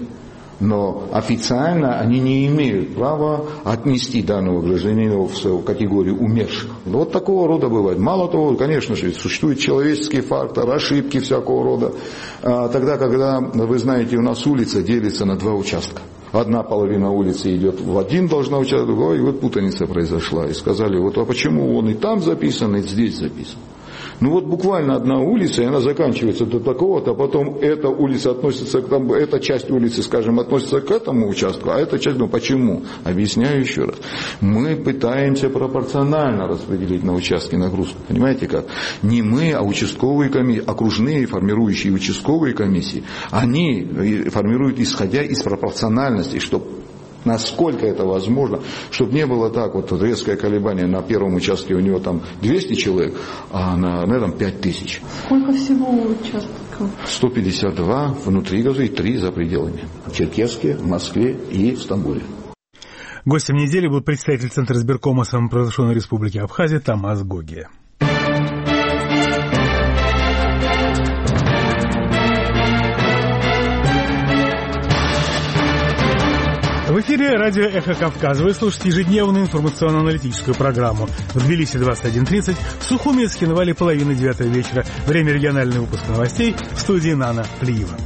Но официально они не имеют права отнести данного гражданина в категорию умерших. Вот такого рода бывает. Мало того, конечно же, существует человеческий фактор, ошибки всякого рода. Тогда, когда, вы знаете, у нас улица делится на два участка. Одна половина улицы идет в один, должна участвовать, и вот путаница произошла. И сказали, вот а почему он и там записан, и здесь записан? Ну вот буквально одна улица, и она заканчивается до такого-то, а потом эта улица относится к тому, эта часть улицы, скажем, относится к этому участку, а эта часть, ну почему? Объясняю еще раз. Мы пытаемся пропорционально распределить на участки нагрузку. Понимаете как? Не мы, а участковые комиссии, окружные формирующие участковые комиссии, они формируют исходя из пропорциональности, чтобы насколько это возможно, чтобы не было так, вот резкое колебание на первом участке у него там двести человек, а на, на этом пять тысяч. Сколько всего участков? сто пятьдесят два внутри Газы и три за пределами. В Черкесске, в Москве и в Стамбуле. Гостем недели был представитель Центра избиркома самопровозглашенной Республики Абхазия Тамаз Гогия. В эфире радио «Эхо Кавказа». Вы слушаете ежедневную информационно-аналитическую программу. В Тбилиси двадцать один тридцать, в Сухуминске на Вале половины девятого вечера. Время региональный выпуск новостей в студии Нана Плиева.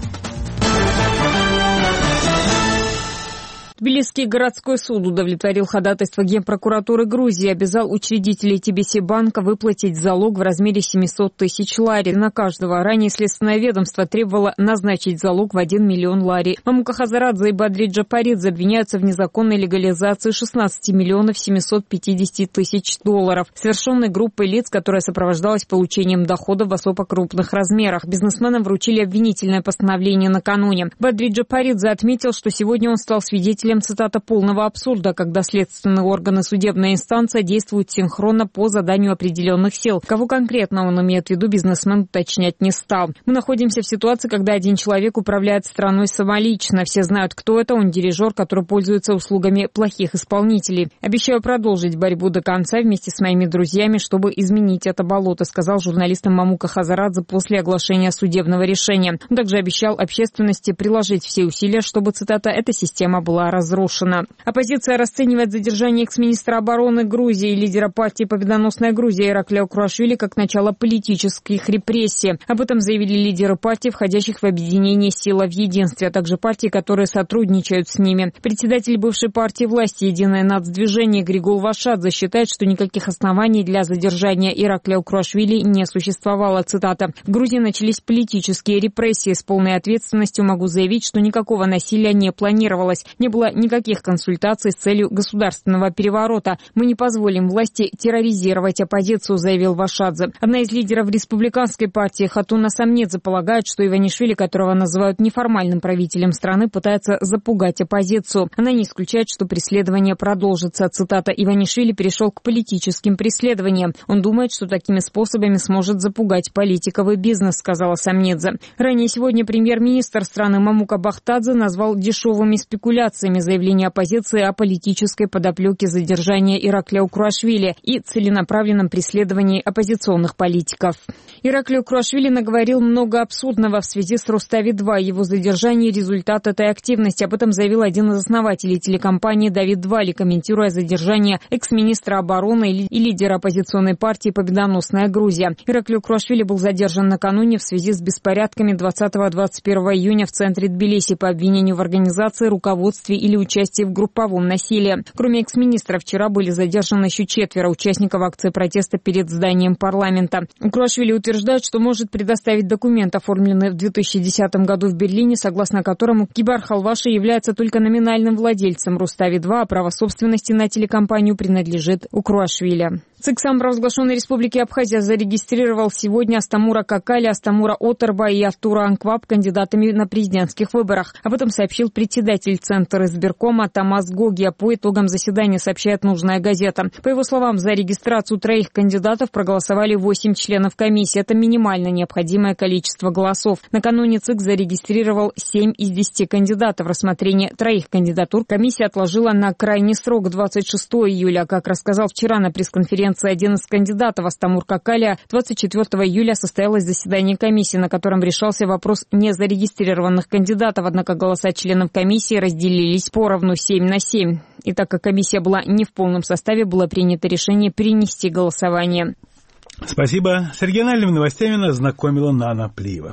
Тбилисский городской суд удовлетворил ходатайство Генпрокуратуры Грузии и обязал учредителей Ти Би Си банка выплатить залог в размере семьсот тысяч лари на каждого. Ранее Следственное ведомство требовало назначить залог в один миллион лари. Мамука Хазарадзе и Бадри Джапаридзе обвиняются в незаконной легализации шестнадцати миллионов семисот пятидесяти тысяч долларов, совершенной группой лиц, которая сопровождалась получением дохода в особо крупных размерах. Бизнесменам вручили обвинительное постановление накануне. Бадри Джапаридзе отметил, что сегодня он стал свидетелем, цитата, полного абсурда, когда следственные органы, судебная инстанция действуют синхронно по заданию определенных сил. Кого конкретно он имеет в виду, бизнесмен уточнять не стал. Мы находимся в ситуации, когда один человек управляет страной самолично. Все знают, кто это. Он дирижер, который пользуется услугами плохих исполнителей. Обещаю продолжить борьбу до конца вместе с моими друзьями, чтобы изменить это болото, сказал журналистам Мамука Хазарадзе после оглашения судебного решения. Он также обещал общественности приложить все усилия, чтобы, цитата, эта система была разрушена. разрушена. Оппозиция расценивает задержание экс-министра обороны Грузии и лидера партии «Победоносная Грузия» Ираклия Круашвили как начало политических репрессий. Об этом заявили лидеры партий, входящих в объединение «Сила в единстве», а также партии, которые сотрудничают с ними. Председатель бывшей партии власти «Единое нацдвижение» Григол Вашадзе считает, что никаких оснований для задержания Ираклия Круашвили не существовало. Цитата. «В Грузии начались политические репрессии. С полной ответственностью могу заявить, что никакого насилия не планировалось. Не было никаких консультаций с целью государственного переворота. Мы не позволим власти терроризировать оппозицию», заявил Вашадзе. Одна из лидеров республиканской партии Хатуна Самнедзе полагает, что Иванишвили, которого называют неформальным правителем страны, пытается запугать оппозицию. Она не исключает, что преследование продолжится. Цитата. «Иванишвили перешел к политическим преследованиям. Он думает, что такими способами сможет запугать политиков и бизнес», сказала Самнедзе. Ранее сегодня премьер-министр страны Мамука Бахтадзе назвал дешевыми спекуляциями заявление оппозиции о политической подоплеке задержания Ираклия Круашвили и целенаправленном преследовании оппозиционных политиков. Ираклию Круашвили наговорил много абсурдного в связи с Рустави-два. Его задержание – результат этой активности. Об этом заявил один из основателей телекомпании Давид Двали, комментируя задержание экс-министра обороны и лидера оппозиционной партии «Победоносная Грузия». Ираклию Круашвили был задержан накануне в связи с беспорядками двадцатого-двадцать первого июня в центре Тбилиси по обвинению в организации, руководстве или участии в групповом насилии. Кроме экс-министра, вчера были задержаны еще четверо участников акции протеста перед зданием парламента. Круашвили утверждает, что может предоставить документ, оформленный в две тысячи десятом году в Берлине, согласно которому Кибар Халваши является только номинальным владельцем Рустави-два, а право собственности на телекомпанию принадлежит Круашвили. ЦИК самопровозглашенной Республики Абхазия зарегистрировал сегодня Астамура Какали, Астамура Оторба и Артура Анкваб кандидатами на президентских выборах. Об этом сообщил председатель Центра избиркома Тамаз Гогия. По итогам заседания сообщает нужная газета. По его словам, за регистрацию троих кандидатов проголосовали восемь членов комиссии. Это минимально необходимое количество голосов. Накануне ЦИК зарегистрировал семь из десяти кандидатов. Рассмотрение троих кандидатур комиссия отложила на крайний срок двадцать шестого июля. Как рассказал вчера на пресс-конференции один из кандидатов, Астамур Какали, двадцать четвёртого июля состоялось заседание комиссии, на котором решался вопрос незарегистрированных кандидатов, однако голоса членов комиссии разделились поровну семь на семь. И так как комиссия была не в полном составе, было принято решение перенести голосование. Спасибо. С региональными новостями нас знакомила Нана Плиева.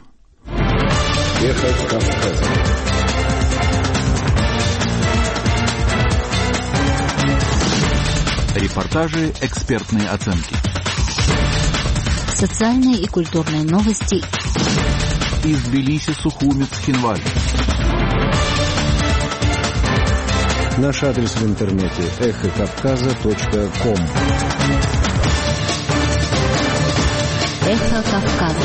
Эхо Кавказа. Репортажи, экспертные оценки. Социальные и культурные новости из Тбилиси, Сухуми, Цхинваль. Наш адрес в интернете эхо кавказа точка ком. Эхо Кавказа.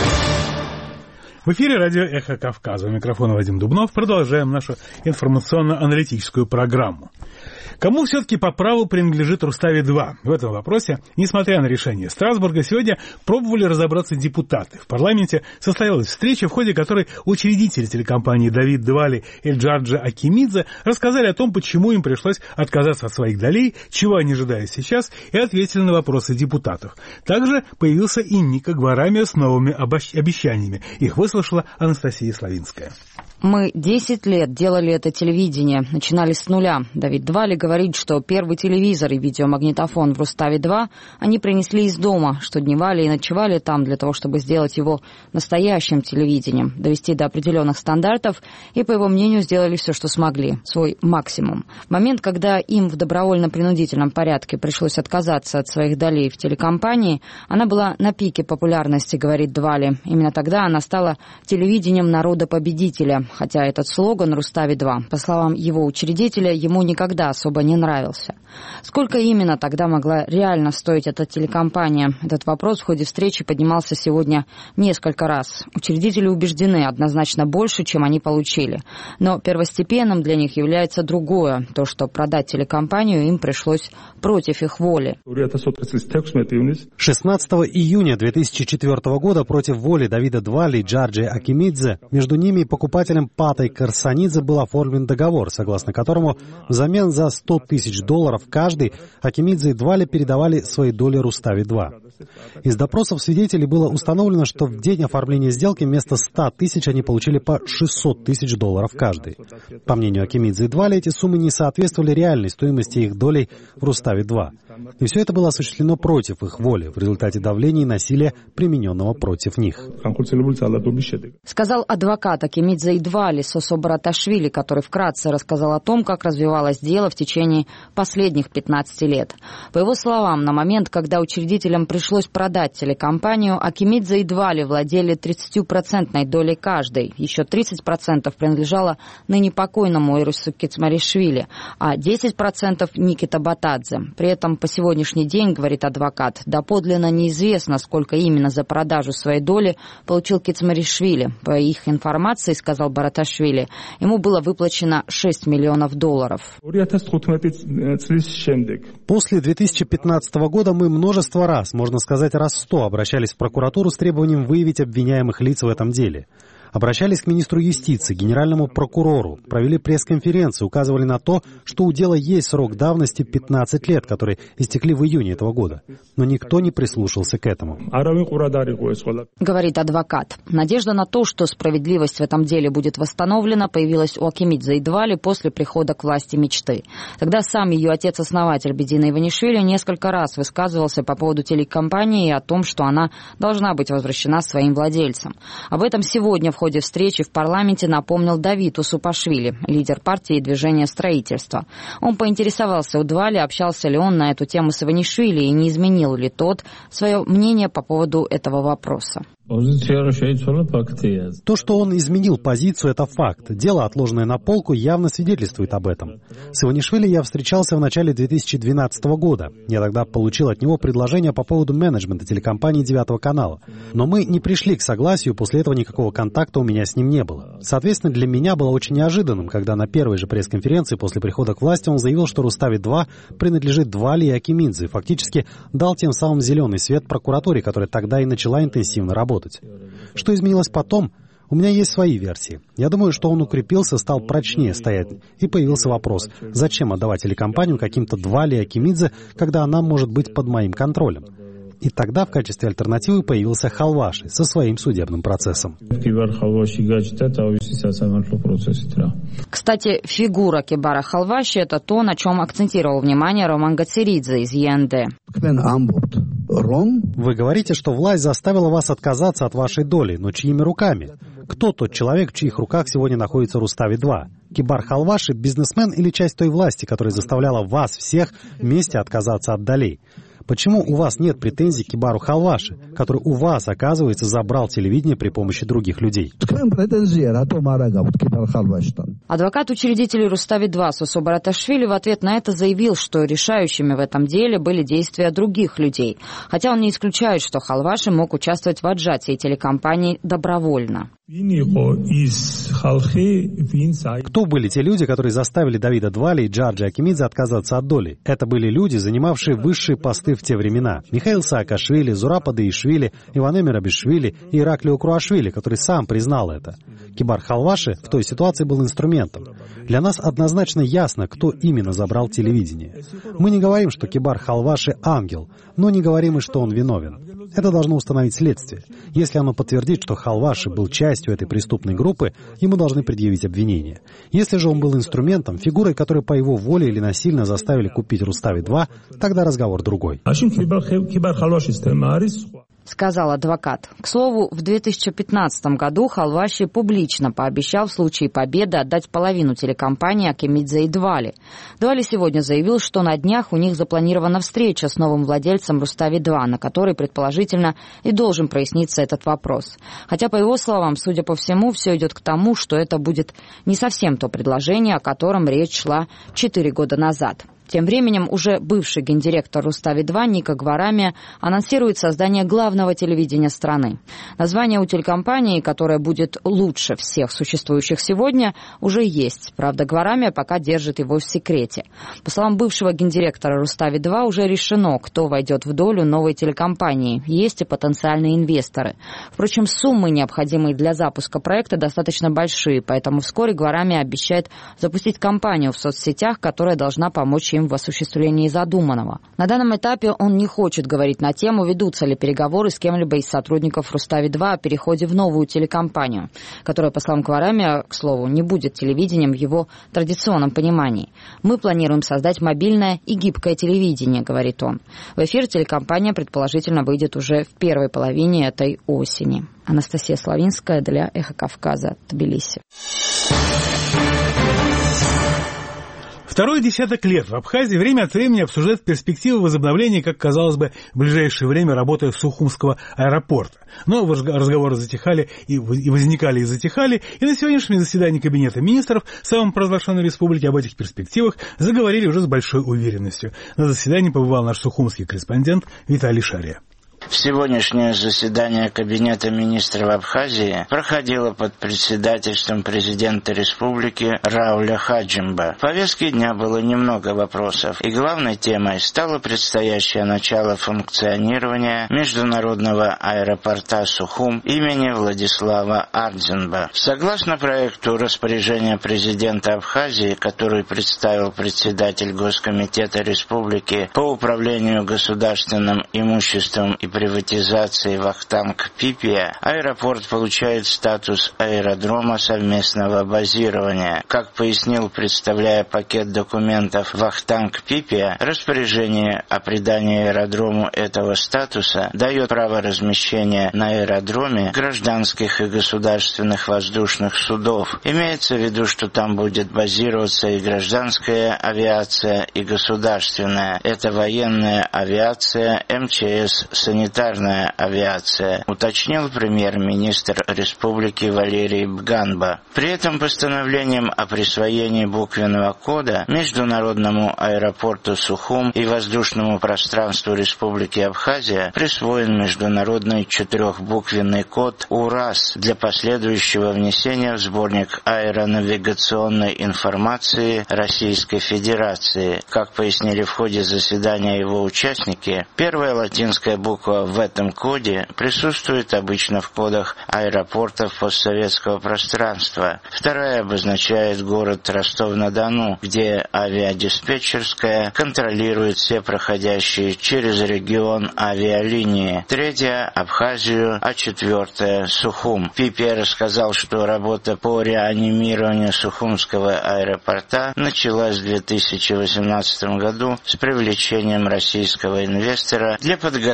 В эфире радио «Эхо Кавказа». У микрофона Вадим Дубнов. Продолжаем нашу информационно-аналитическую программу. Кому все-таки по праву принадлежит Рустави-два? В этом вопросе, несмотря на решение Страсбурга, сегодня пробовали разобраться депутаты. В парламенте состоялась встреча, в ходе которой учредители телекомпании Давид Двали и Джорджо Акимидзе рассказали о том, почему им пришлось отказаться от своих долей, чего они ожидают сейчас, и ответили на вопросы депутатов. Также появился и Ника Гварамия с новыми обещаниями. Их выслушала Анастасия Славинская. Мы десять лет делали это телевидение, начинали с нуля. Давид Двали говорит, что первый телевизор и видеомагнитофон в Рустави-два они принесли из дома, что дневали и ночевали там для того, чтобы сделать его настоящим телевидением, довести до определенных стандартов, и, по его мнению, сделали все, что смогли, свой максимум. В момент, когда им в добровольно-принудительном порядке пришлось отказаться от своих долей в телекомпании, она была на пике популярности, говорит Двали. Именно тогда она стала телевидением народа-победителя. Хотя этот слоган «Рустави-два», по словам его учредителя, ему никогда особо не нравился. Сколько именно тогда могла реально стоить эта телекомпания? Этот вопрос в ходе встречи поднимался сегодня несколько раз. Учредители убеждены, однозначно больше, чем они получили. Но первостепенным для них является другое, то, что продать телекомпанию им пришлось против их воли. шестнадцатого июня две тысячи четвёртого года против воли Давида Двали и Джорджо Акимидзе между ними и покупателем Патой Карсанидзе был оформлен договор, согласно которому взамен за сто тысяч долларов каждый Акимидзе и Двали передавали свои доли Рустави-два. Из допросов свидетелей было установлено, что в день оформления сделки вместо ста тысяч они получили по шестьсот тысяч долларов каждый. По мнению Акимидзе и Двали, эти суммы не соответствовали реальной стоимости их долей в Рустави-два. И все это было осуществлено против их воли, в результате давления и насилия, примененного против них. Сказал адвокат Акимидзе и Двали Сосо Бараташвили, который вкратце рассказал о том, как развивалось дело в течение последних пятнадцати лет. По его словам, на момент, когда учредителям пришлось продать телекомпанию, Акимидзе и Двали владели тридцатипроцентной долей каждой. Еще тридцать процентов принадлежало ныне покойному Эрусу Кицмаришвили, а десять процентов Нике Табатадзе. При этом по сегодняшний день, говорит адвокат, доподлинно неизвестно, сколько именно за продажу своей доли получил Кицмаришвили. По их информации, сказал Бараташвили, ему было выплачено шесть миллионов долларов. После две тысячи пятнадцатого года мы множество раз, можно сказать раз сто, обращались в прокуратуру с требованием выявить обвиняемых лиц в этом деле. Обращались к министру юстиции, генеральному прокурору, провели пресс-конференцию, указывали на то, что у дела есть срок давности пятнадцать лет, которые истекли в июне этого года. Но никто не прислушался к этому. Говорит адвокат. Надежда на то, что справедливость в этом деле будет восстановлена, появилась у Акимидзе и Двали после прихода к власти мечты. Тогда сам ее отец-основатель Бедина Иванишвили несколько раз высказывался по поводу телекомпании и о том, что она должна быть возвращена своим владельцам. Об этом сегодня в В ходе встречи в парламенте напомнил Давид Усупашвили, лидер партии и движения строительства. Он поинтересовался у Двали, общался ли он на эту тему с Иванишвили и не изменил ли тот свое мнение по поводу этого вопроса. То, что он изменил позицию, это факт. Дело, отложенное на полку, явно свидетельствует об этом. С Иванишвили я встречался в начале две тысячи двенадцатого года. Я тогда получил от него предложение по поводу менеджмента телекомпании девятого канала. Но мы не пришли к согласию, после этого никакого контакта у меня с ним не было. Соответственно, для меня было очень неожиданным, когда на первой же пресс-конференции после прихода к власти он заявил, что Рустави-два принадлежит Двали и Акимидзе, и фактически дал тем самым зеленый свет прокуратуре, которая тогда и начала интенсивно работать. Что изменилось потом? У меня есть свои версии. Я думаю, что он укрепился, стал прочнее стоять. И появился вопрос, зачем отдавать телекомпанию каким-то Двали и Акимидзе, когда она может быть под моим контролем? И тогда в качестве альтернативы появился Халваши со своим судебным процессом. Кстати, фигура Кибара Халваши – это то, на чем акцентировал внимание Роман Гацеридзе из ЕНД. Вы говорите, что власть заставила вас отказаться от вашей доли, но чьими руками? Кто тот человек, в чьих руках сегодня находится Рустави-два? Кибар Халваши – бизнесмен или часть той власти, которая заставляла вас всех вместе отказаться от долей? Почему у вас нет претензий к Кибару Халваши, который у вас, оказывается, забрал телевидение при помощи других людей? Адвокат учредителей Рустави-два Сосо Бараташвили в ответ на это заявил, что решающими в этом деле были действия других людей, хотя он не исключает, что Халваши мог участвовать в отжатии телекомпании добровольно. Кто были те люди, которые заставили Давида Двали и Джорджа Акимидзе отказаться от доли? Это были люди, занимавшие высшие посты в те времена. Михаил Саакашвили, Зураб Даишвили, Иван Эмир Абишвили и Ираклио Круашвили, который сам признал это. Кибар Халваши в той ситуации был инструментом. Для нас однозначно ясно, кто именно забрал телевидение. Мы не говорим, что Кибар Халваши ангел, но не говорим и что он виновен. Это должно установить следствие. Если оно подтвердит, что Халваши был частью этой преступной группы, ему должны предъявить обвинение. Если же он был инструментом, фигурой, которую по его воле или насильно заставили купить Рустави-два, тогда разговор другой. Сказал адвокат. К слову, в две тысячи пятнадцатом году Халваши публично пообещал в случае победы отдать половину телекомпании Акимидзе и Двали. Двали сегодня заявил, что на днях у них запланирована встреча с новым владельцем Рустави-два, на которой, предположительно, и должен проясниться этот вопрос. Хотя, по его словам, судя по всему, все идет к тому, что это будет не совсем то предложение, о котором речь шла четыре года назад. Тем временем уже бывший гендиректор Рустави-два Ника Гварамия анонсирует создание главного телевидения страны. Название у телекомпании, которая будет лучше всех существующих сегодня, уже есть. Правда, Гварамия пока держит его в секрете. По словам бывшего гендиректора Рустави-два, уже решено, кто войдет в долю новой телекомпании. Есть и потенциальные инвесторы. Впрочем, суммы, необходимые для запуска проекта, достаточно большие, поэтому вскоре Гварамия обещает запустить кампанию в соцсетях, которая должна помочь им в осуществлении задуманного. На данном этапе он не хочет говорить на тему, ведутся ли переговоры с кем-либо из сотрудников Рустави-два о переходе в новую телекомпанию, которая, по словам Гварамия, к слову, не будет телевидением в его традиционном понимании. «Мы планируем создать мобильное и гибкое телевидение», — говорит он. В эфир телекомпания, предположительно, выйдет уже в первой половине этой осени. Анастасия Славинская для «Эхо Кавказа», Тбилиси. Второй десяток лет в Абхазии время от времени обсуждают перспективы возобновления, как казалось бы, в ближайшее время работы Сухумского аэропорта. Но разговоры затихали и возникали и затихали, и на сегодняшнем заседании Кабинета министров самопровозглашенной республики об этих перспективах заговорили уже с большой уверенностью. На заседании побывал наш сухумский корреспондент Виталий Шария. Сегодняшнее заседание Кабинета министров Абхазии проходило под председательством президента республики Рауля Хаджимба. В повестке дня было немного вопросов, и главной темой стало предстоящее начало функционирования международного аэропорта Сухум имени Владислава Ардзинба. Согласно проекту распоряжения президента Абхазии, который представил председатель Госкомитета республики по управлению государственным имуществом и приватизации Вахтанг Пипия, аэропорт получает статус аэродрома совместного базирования. Как пояснил, представляя пакет документов Вахтанг Пипия, распоряжение о придании аэродрому этого статуса дает право размещения на аэродроме гражданских и государственных воздушных судов. Имеется в виду, что там будет базироваться и гражданская авиация, и государственная. Это военная авиация, эм че эс, санитарная авиация, уточнил премьер-министр республики Валерий Бганба. При этом постановлением о присвоении буквенного кода международному аэропорту Сухум и воздушному пространству республики Абхазия присвоен международный четырехбуквенный код УРАС для последующего внесения в сборник аэронавигационной информации Российской Федерации. Как пояснили в ходе заседания его участники, первая латинская буква в этом коде присутствует обычно в кодах аэропортов постсоветского пространства. Вторая обозначает город Ростов-на-Дону, где авиадиспетчерская контролирует все проходящие через регион авиалинии. Третья — Абхазию, а четвертая — Сухум. Пипия рассказал, что работа по реанимированию Сухумского аэропорта началась в две тысячи восемнадцатом году с привлечением российского инвестора для подготовки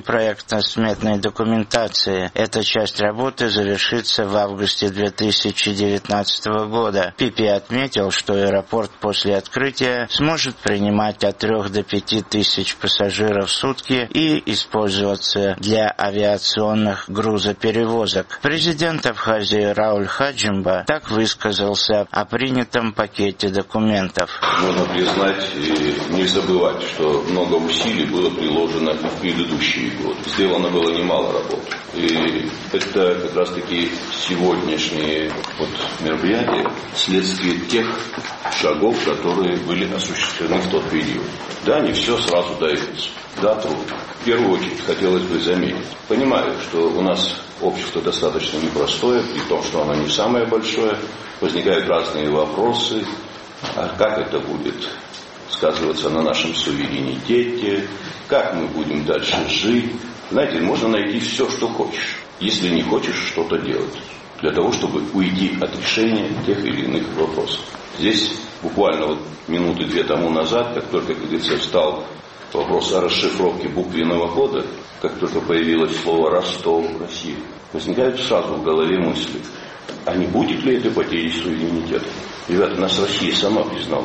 проектно-сметной документации. Эта часть работы завершится в августе две тысячи девятнадцатого года. Пипи отметил, что аэропорт после открытия сможет принимать от трех до пяти тысяч пассажиров в сутки и использоваться для авиационных грузоперевозок. Президент Абхазии Рауль Хаджимба так высказался о принятом пакете документов. Нужно признать и не забывать, что много усилий было приложено в предыдущие годы. Сделано было немало работы. И это как раз таки сегодняшние вот мероприятия следствие тех шагов, которые были осуществлены в тот период. Да, не все сразу дается. Да, трудно. В первую очередь хотелось бы заметить. Понимаю, что у нас общество достаточно непростое, при том, что оно не самое большое. Возникают разные вопросы. А как это будет сказываться на нашем суверенитете? Как мы будем дальше жить? Знаете, можно найти все, что хочешь, если не хочешь что-то делать, для того, чтобы уйти от решения тех или иных вопросов. Здесь буквально вот минуты две тому назад, как только, как говорится, встал вопрос о расшифровке буквенного кода, как только появилось слово «Ростов», «Россия», возникают сразу в голове мысли, а не будет ли это потери суверенитета? Ребята, нас Россия сама признала.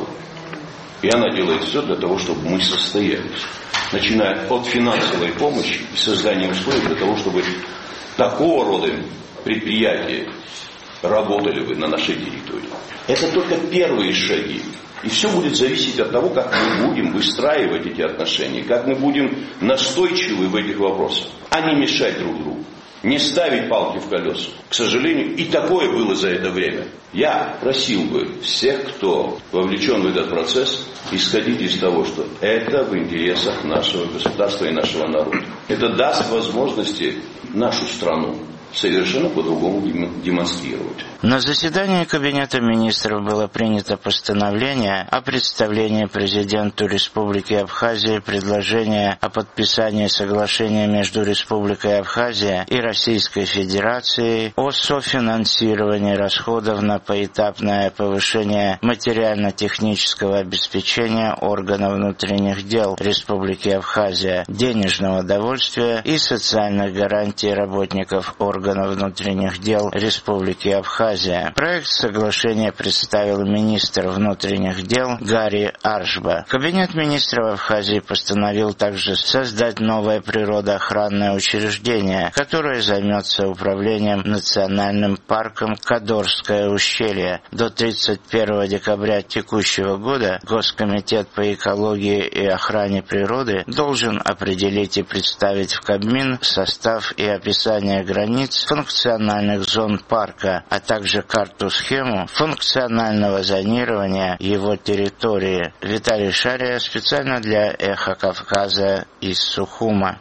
И она делает все для того, чтобы мы состоялись. Начиная от финансовой помощи и создания условий для того, чтобы такого рода предприятия работали бы на нашей территории. Это только первые шаги. И все будет зависеть от того, как мы будем выстраивать эти отношения, как мы будем настойчивы в этих вопросах, а не мешать друг другу, не ставить палки в колеса. К сожалению, и такое было за это время. Я просил бы всех, кто вовлечен в этот процесс, исходить из того, что это в интересах нашего государства и нашего народа. Это даст возможности нашу страну совершенно по-другому демонстрировать. На заседании Кабинета министров было принято постановление о представлении президенту Республики Абхазия предложения о подписании соглашения между Республикой Абхазия и Российской Федерацией о софинансировании расходов на поэтапное повышение материально-технического обеспечения органов внутренних дел Республики Абхазия, денежного довольствия и социальных гарантий работников органов органов внутренних дел Республики Абхазия. Проект соглашения представил министр внутренних дел Гари Аршба. Кабинет министров Абхазии постановил также создать новое природоохранное учреждение, которое займется управлением национальным парком Кадорское ущелье. До тридцать первого декабря текущего года Госкомитет по экологии и охране природы должен определить и представить в Кабмин состав и описание границ функциональных зон парка, а также карту-схему функционального зонирования его территории. Виталий Шария специально для «Эхо Кавказа» из Сухума.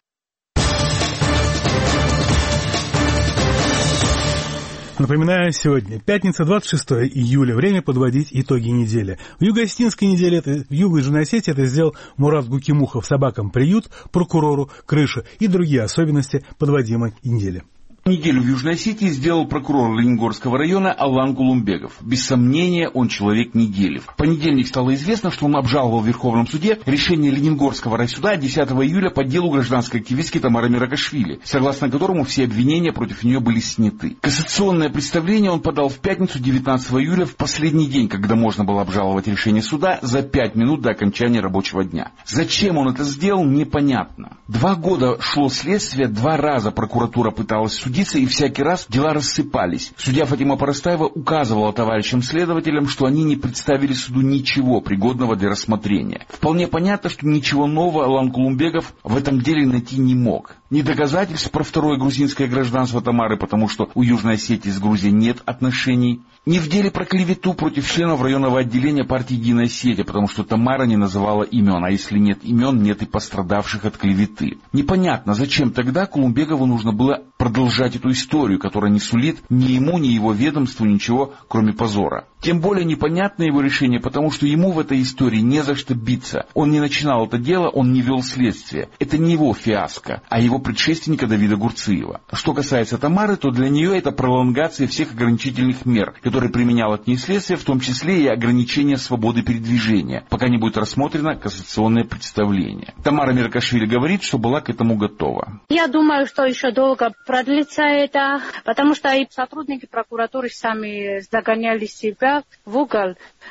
Напоминаю, сегодня пятница, двадцать шестое июля, время подводить итоги недели. В Юго-Осетинской неделе, это, в Юго-Южной Осетии это сделал Мурат Гукимухов, собакам приют, прокурору крыша и другие особенности подводимой недели. Неделю в Южной Осетии сделал прокурор Лениногорского района Алан Кулумбегов. Без сомнения, он человек недели. В понедельник стало известно, что он обжаловал в Верховном суде решение Лениногорского райсуда десятого июля по делу гражданской активистки Тамары Миракашвили, согласно которому все обвинения против нее были сняты. Кассационное представление он подал в пятницу девятнадцатого июля, в последний день, когда можно было обжаловать решение суда, за пять минут до окончания рабочего дня. Зачем он это сделал, непонятно. Два года шло следствие, два раза прокуратура пыталась судить, и всякий раз дела рассыпались. Судья Фатима Парастаева указывала товарищам-следователям, что они не представили суду ничего пригодного для рассмотрения. Вполне понятно, что ничего нового Алан Кулумбегов в этом деле найти не мог. Ни доказательств про второе грузинское гражданство Тамары, потому что у Южной Осетии с Грузией нет отношений, ни в деле про клевету против членов районного отделения партии «Единая Осетия», потому что Тамара не называла имен, а если нет имен, нет и пострадавших от клеветы. Непонятно, зачем тогда Кулумбегову нужно было продолжать эту историю, которая не сулит ни ему, ни его ведомству ничего, кроме позора. Тем более непонятно его решение, потому что ему в этой истории не за что биться. Он не начинал это дело, он не вел следствие. Это не его фиаско, а его предшественника Давида Гурциева. Что касается Тамары, то для нее это пролонгация всех ограничительных мер, которые применяло к ней следствие, в том числе и ограничение свободы передвижения, пока не будет рассмотрено кассационное представление. Тамара Меркашвили говорит, что была к этому готова. Я думаю, что еще долго продлится это, потому что и сотрудники прокуратуры сами загоняли себя в угол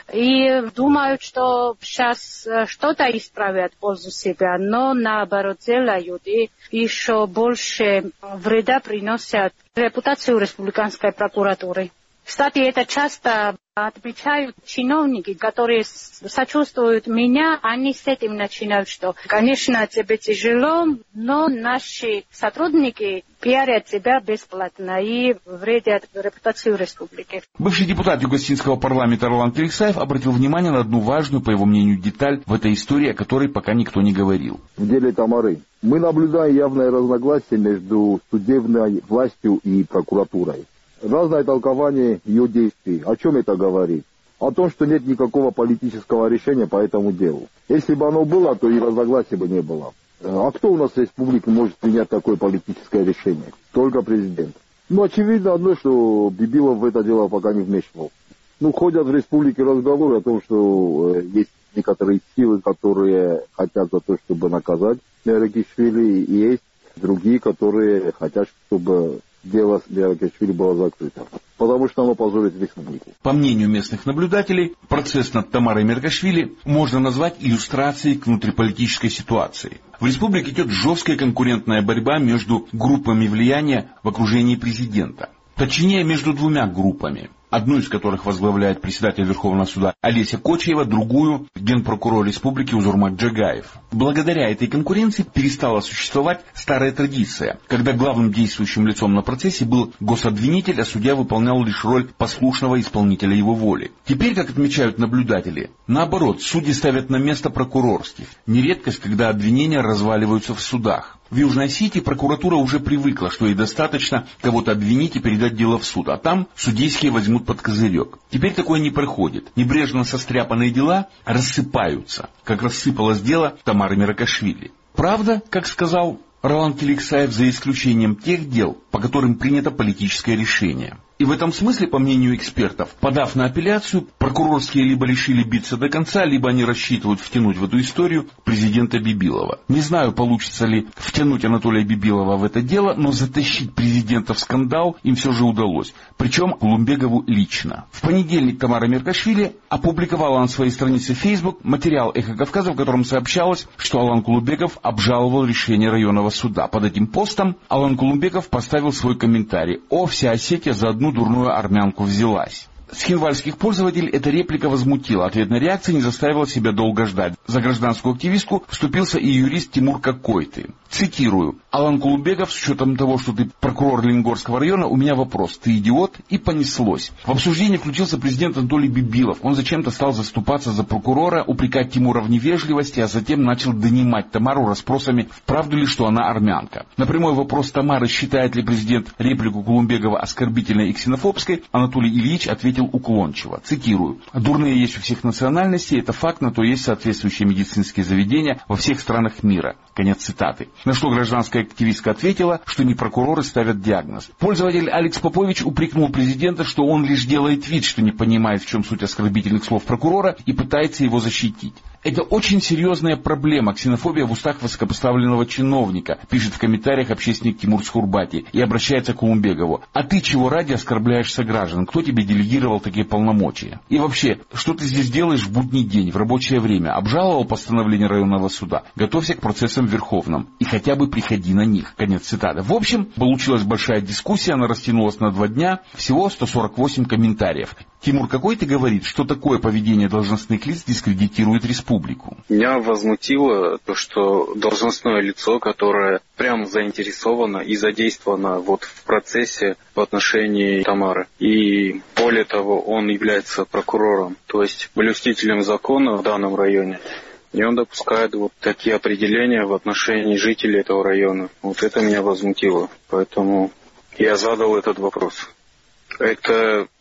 и думают, что сейчас что-то исправят в пользу себя, но наоборот делают и еще больше вреда приносят репутацию республиканской прокуратуры. Кстати, это часто отмечают чиновники, которые сочувствуют меня, они с этим начинают, что, конечно, тебе тяжело, но наши сотрудники пиарят тебя бесплатно и вредят репутацию республики. Бывший депутат Югославского парламента Ролан Киликсаев обратил внимание на одну важную, по его мнению, деталь в этой истории, о которой пока никто не говорил. В деле Тамары мы наблюдаем явное разногласие между судебной властью и прокуратурой. Разное толкование ее действий. О чем это говорит? О том, что нет никакого политического решения по этому делу. Если бы оно было, то и разногласия бы не было. А кто у нас в республике может принять такое политическое решение? Только президент. Ну, очевидно одно, что Бибилов в это дело пока не вмешивал. Ну, ходят в республике разговоры о том, что есть некоторые силы, которые хотят за то, чтобы наказать Меркашвили, и есть другие, которые хотят, чтобы дело с Меркашвили было закрыто, потому что оно позорит республику. По мнению местных наблюдателей, процесс над Тамарой Меркашвили можно назвать иллюстрацией к внутриполитической ситуации. В республике идет жесткая конкурентная борьба между группами влияния в окружении президента. Точнее, между двумя группами. Одну из которых возглавляет председатель Верховного суда Олеся Кочаева, другую – генпрокурор республики Узурмак Джагаев. Благодаря этой конкуренции перестала существовать старая традиция, когда главным действующим лицом на процессе был гособвинитель, а судья выполнял лишь роль послушного исполнителя его воли. Теперь, как отмечают наблюдатели, наоборот, судьи ставят на место прокурорских. Не редкость, когда обвинения разваливаются в судах. В Южной Осетии прокуратура уже привыкла, что ей достаточно кого-то обвинить и передать дело в суд, а там судейские возьмут под козырек. Теперь такое не проходит. Небрежно состряпанные дела рассыпаются, как рассыпалось дело Тамары Меркашвили. Правда, как сказал Ролан Киликсаев, за исключением тех дел, по которым принято политическое решение. И в этом смысле, по мнению экспертов, подав на апелляцию, прокурорские либо решили биться до конца, либо они рассчитывают втянуть в эту историю президента Бибилова. Не знаю, получится ли втянуть Анатолия Бибилова в это дело, но затащить президента в скандал им все же удалось. Причем Кулумбегову лично. В понедельник Тамара Меркашвили опубликовала на своей странице Facebook материал «Эхо Кавказа», в котором сообщалось, что Алан Кулумбеков обжаловал решение районного суда. Под этим постом Алан Кулумбеков поставил свой комментарий: «О, вся Осетия за одну дурную армянку взялась». Схинвальских пользователей эта реплика возмутила. Ответная реакция не заставила себя долго ждать. За гражданскую активистку вступился и юрист Тимур Какой-ты. Цитирую: «Алан Кулумбеков, с учетом того, что ты прокурор Лениногорского района, у меня вопрос. Ты идиот?» И понеслось. В обсуждение включился президент Анатолий Бибилов. Он зачем-то стал заступаться за прокурора, упрекать Тимура в невежливости, а затем начал донимать Тамару расспросами, вправду ли, что она армянка. На прямой вопрос Тамары, считает ли президент реплику Кулумбекова оскорбительной и ксенофобской, Анатолий Ильич ответил уклончиво. Цитирую: «Дурные есть у всех национальностей, это факт, на то есть соответствующие медицинские заведения во всех странах мира». Конец цитаты. На что гражданская активистка ответила, что не прокуроры ставят диагноз. Пользователь Алекс Попович упрекнул президента, что он лишь делает вид, что не понимает, в чем суть оскорбительных слов прокурора, и пытается его защитить. Это очень серьезная проблема, ксенофобия в устах высокопоставленного чиновника, пишет в комментариях общественник Тимур Схурбати и обращается к Кулумбегову. А ты чего ради оскорбляешь сограждан? Кто тебе делегировал такие полномочия? И вообще, что ты здесь делаешь в будний день, в рабочее время? Обжаловал постановление районного суда? Готовься к процессам в Верховном. И хотя бы приходи на них. Конец цитаты. В общем, получилась большая дискуссия, она растянулась на два дня, всего сто сорок восемь комментариев. Тимур Какой-то говорит, что такое поведение должностных лиц дискредитирует республику. Меня возмутило то, что должностное лицо, которое прямо заинтересовано и задействовано вот в процессе в отношении Тамары. И более того, он является прокурором, то есть блюстителем закона в данном районе. И он допускает вот такие определения в отношении жителей этого района. Вот это меня возмутило. Поэтому я задал этот вопрос. Это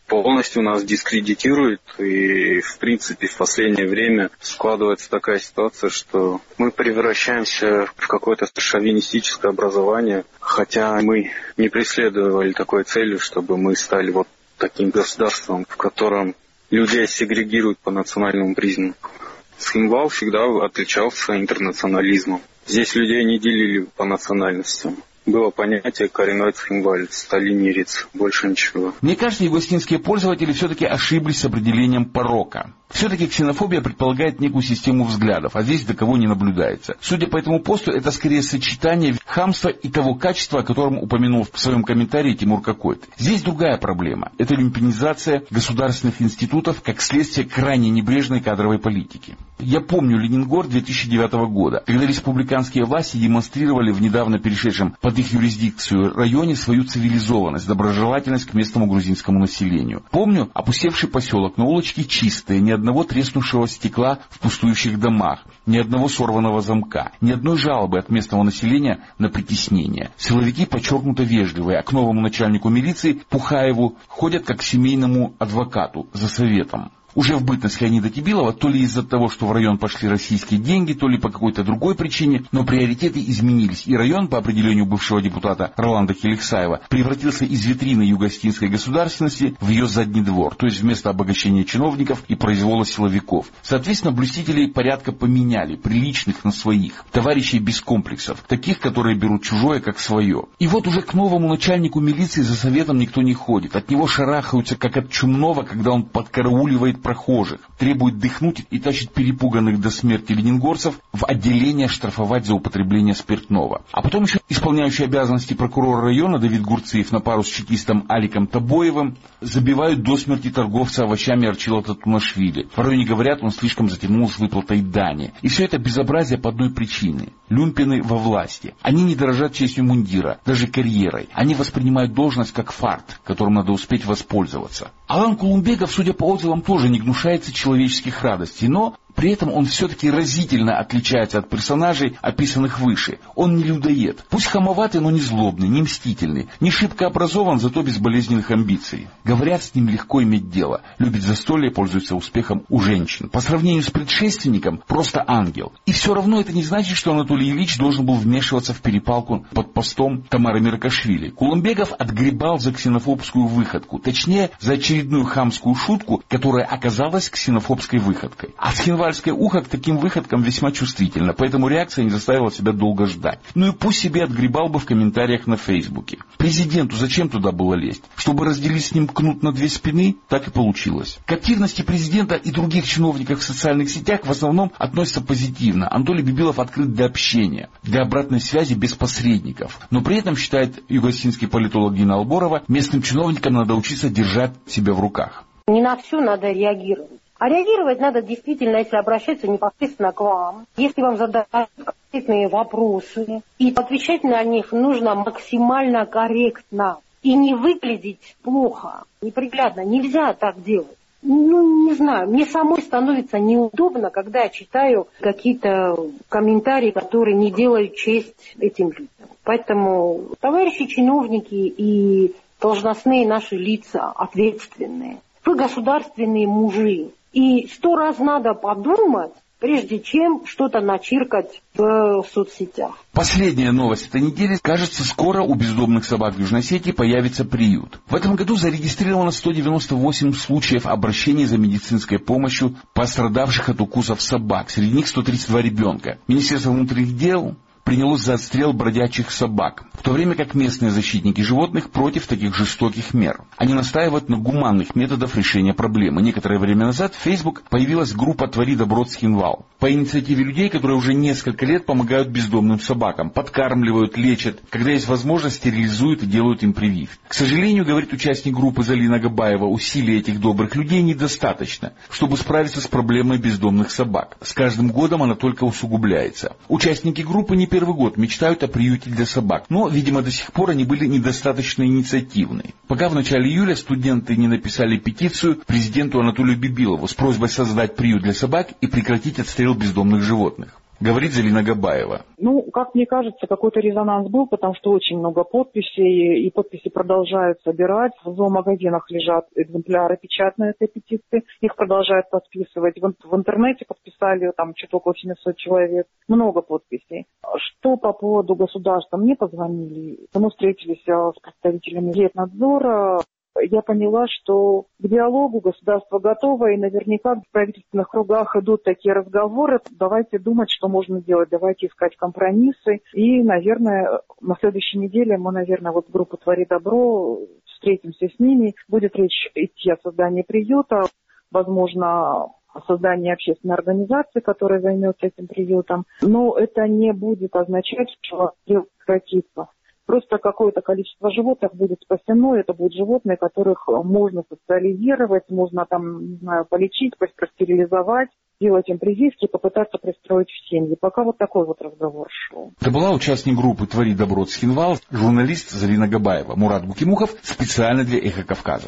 полностью нас дискредитирует. И, в принципе, в последнее время складывается такая ситуация, что мы превращаемся в какое-то шовинистическое образование, хотя мы не преследовали такой цели, чтобы мы стали вот таким государством, в котором людей сегрегируют по национальному признаку. Цхинвал всегда отличался интернационализмом. Здесь людей не делили по национальностям. Было понятие коренной цхинвалец, сталинирец, больше ничего. Мне кажется, югославянские пользователи все-таки ошиблись с определением порока. Все-таки ксенофобия предполагает некую систему взглядов, а здесь до кого не наблюдается. Судя по этому посту, это скорее сочетание хамства и того качества, о котором упомянул в своем комментарии Тимур Кокойт. Здесь другая проблема. Это люмпинизация государственных институтов как следствие крайне небрежной кадровой политики. Я помню Ленингород две тысячи девятого года, когда республиканские власти демонстрировали в недавно перешедшем под их юрисдикцию районе свою цивилизованность, доброжелательность к местному грузинскому населению. Помню опустевший поселок, но улочки чистые, ни одного треснувшего стекла в пустующих домах, ни одного сорванного замка, ни одной жалобы от местного населения на притеснение. Силовики подчеркнуто вежливые, а к новому начальнику милиции Пухаеву ходят как к семейному адвокату за советом. Уже в бытность Леонида Кибилова, то ли из-за того, что в район пошли российские деньги, то ли по какой-то другой причине, но приоритеты изменились, и район, по определению бывшего депутата Роланда Хеликсаева, превратился из витрины югославянской государственности в ее задний двор, то есть вместо обогащения чиновников и произвола силовиков. Соответственно, блюстителей порядка поменяли, приличных на своих, товарищей без комплексов, таких, которые берут чужое как свое. И вот уже к новому начальнику милиции за советом никто не ходит, от него шарахаются, как от чумного, когда он подкарауливает прохожих, требует дыхнуть и тащит перепуганных до смерти ленингорцев в отделение штрафовать за употребление спиртного. А потом еще исполняющий обязанности прокурора района Давид Гурциев на пару с чекистом Аликом Табоевым забивают до смерти торговца овощами Арчила Татунашвили. В районе говорят, он слишком затянул с выплатой дани. И все это безобразие по одной причине. Люмпины во власти. Они не дорожат честью мундира, даже карьерой. Они воспринимают должность как фарт, которым надо успеть воспользоваться. Алан Кулумбегов, судя по отзывам, тоже не гнушается человеческих радостей, но при этом он все-таки разительно отличается от персонажей, описанных выше. Он не людоед. Пусть хамоватый, но не злобный, не мстительный, не шибко образован, зато без болезненных амбиций. Говорят, с ним легко иметь дело. Любит застолье, пользуется успехом у женщин. По сравнению с предшественником, просто ангел. И все равно это не значит, что Анатолий Ильич должен был вмешиваться в перепалку под постом Тамары Миракашвили. Кулумбегов отгребал за ксенофобскую выходку. Точнее, за очередную хамскую шутку, которая оказалась ксенофобской выходкой. А цхинвальское ухо к таким выходкам весьма чувствительно, поэтому реакция не заставила себя долго ждать. Ну и пусть себе отгребал бы в комментариях на Фейсбуке. Президенту зачем туда было лезть? Чтобы разделить с ним кнут на две спины? Так и получилось. К активности президента и других чиновников в социальных сетях в основном относятся позитивно. Анатолий Бибилов открыт для общения, для обратной связи без посредников. Но при этом, считает югославянский политолог Дина Алборова, местным чиновникам надо учиться держать себя в руках. Не на все надо реагировать. А реагировать надо действительно, если обращаться непосредственно к вам, если вам задают конкретные вопросы, и отвечать на них нужно максимально корректно и не выглядеть плохо, неприглядно. Нельзя так делать. Ну, не знаю, мне самой становится неудобно, когда я читаю какие-то комментарии, которые не делают честь этим людям. Поэтому товарищи чиновники и должностные наши лица ответственные, вы государственные мужи. И сто раз надо подумать, прежде чем что-то начиркать в соцсетях. Последняя новость этой недели. Кажется, скоро у бездомных собак в Южной Осетии появится приют. В этом году зарегистрировано сто девяносто восемь случаев обращений за медицинской помощью пострадавших от укусов собак. Среди них сто тридцать два ребенка. Министерство внутренних дел принялось за отстрел бродячих собак, в то время как местные защитники животных против таких жестоких мер. Они настаивают на гуманных методах решения проблемы. Некоторое время назад в Facebook появилась группа «Твори добро Цхинвал». По инициативе людей, которые уже несколько лет помогают бездомным собакам, подкармливают, лечат, когда есть возможность, стерилизуют и делают им прививки. К сожалению, говорит участник группы Залина Габаева, усилий этих добрых людей недостаточно, чтобы справиться с проблемой бездомных собак. С каждым годом она только усугубляется. Участники группы не первый год мечтают о приюте для собак, но, видимо, до сих пор они были недостаточно инициативны. Пока в начале июля студенты не написали петицию президенту Анатолию Бибилову с просьбой создать приют для собак и прекратить отстрел бездомных животных. говорит Залина Габаева. Ну, как мне кажется, какой-то резонанс был, потому что очень много подписей, и подписи продолжают собирать. В зоомагазинах лежат экземпляры печатные этой петиции, их продолжают подписывать. В, в интернете подписали там чуть около семьсот человек, много подписей. Что по поводу государства? Мне позвонили, мы встретились с представителями Ветнадзора. Я поняла, что к диалогу государство готово, и наверняка в правительственных кругах идут такие разговоры. Давайте думать, что можно делать, давайте искать компромиссы. И, наверное, на следующей неделе мы, наверное, вот группа «Твори добро», встретимся с ними. Будет речь идти о создании приюта, возможно, о создании общественной организации, которая займется этим приютом. Но это не будет означать, что дело прекратится. Просто какое-то количество животных будет спасено, это будут животные, которых можно социализировать, можно там, не знаю, полечить, простерилизовать, делать им прививки и попытаться пристроить в семьи. Пока вот такой вот разговор шел. Это была участник группы «Твори добро» Цхинвал, журналист Залина Габаева. Мурат Букимухов специально для «Эхо Кавказа».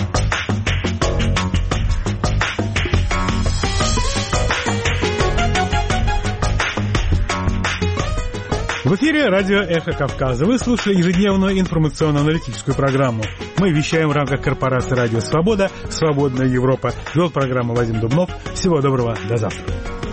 В эфире радио «Эхо Кавказа». Вы слушали ежедневную информационно-аналитическую программу. Мы вещаем в рамках корпорации «Радио Свобода», «Свободная Европа». Вел программу Вадим Дубнов. Всего доброго, до завтра.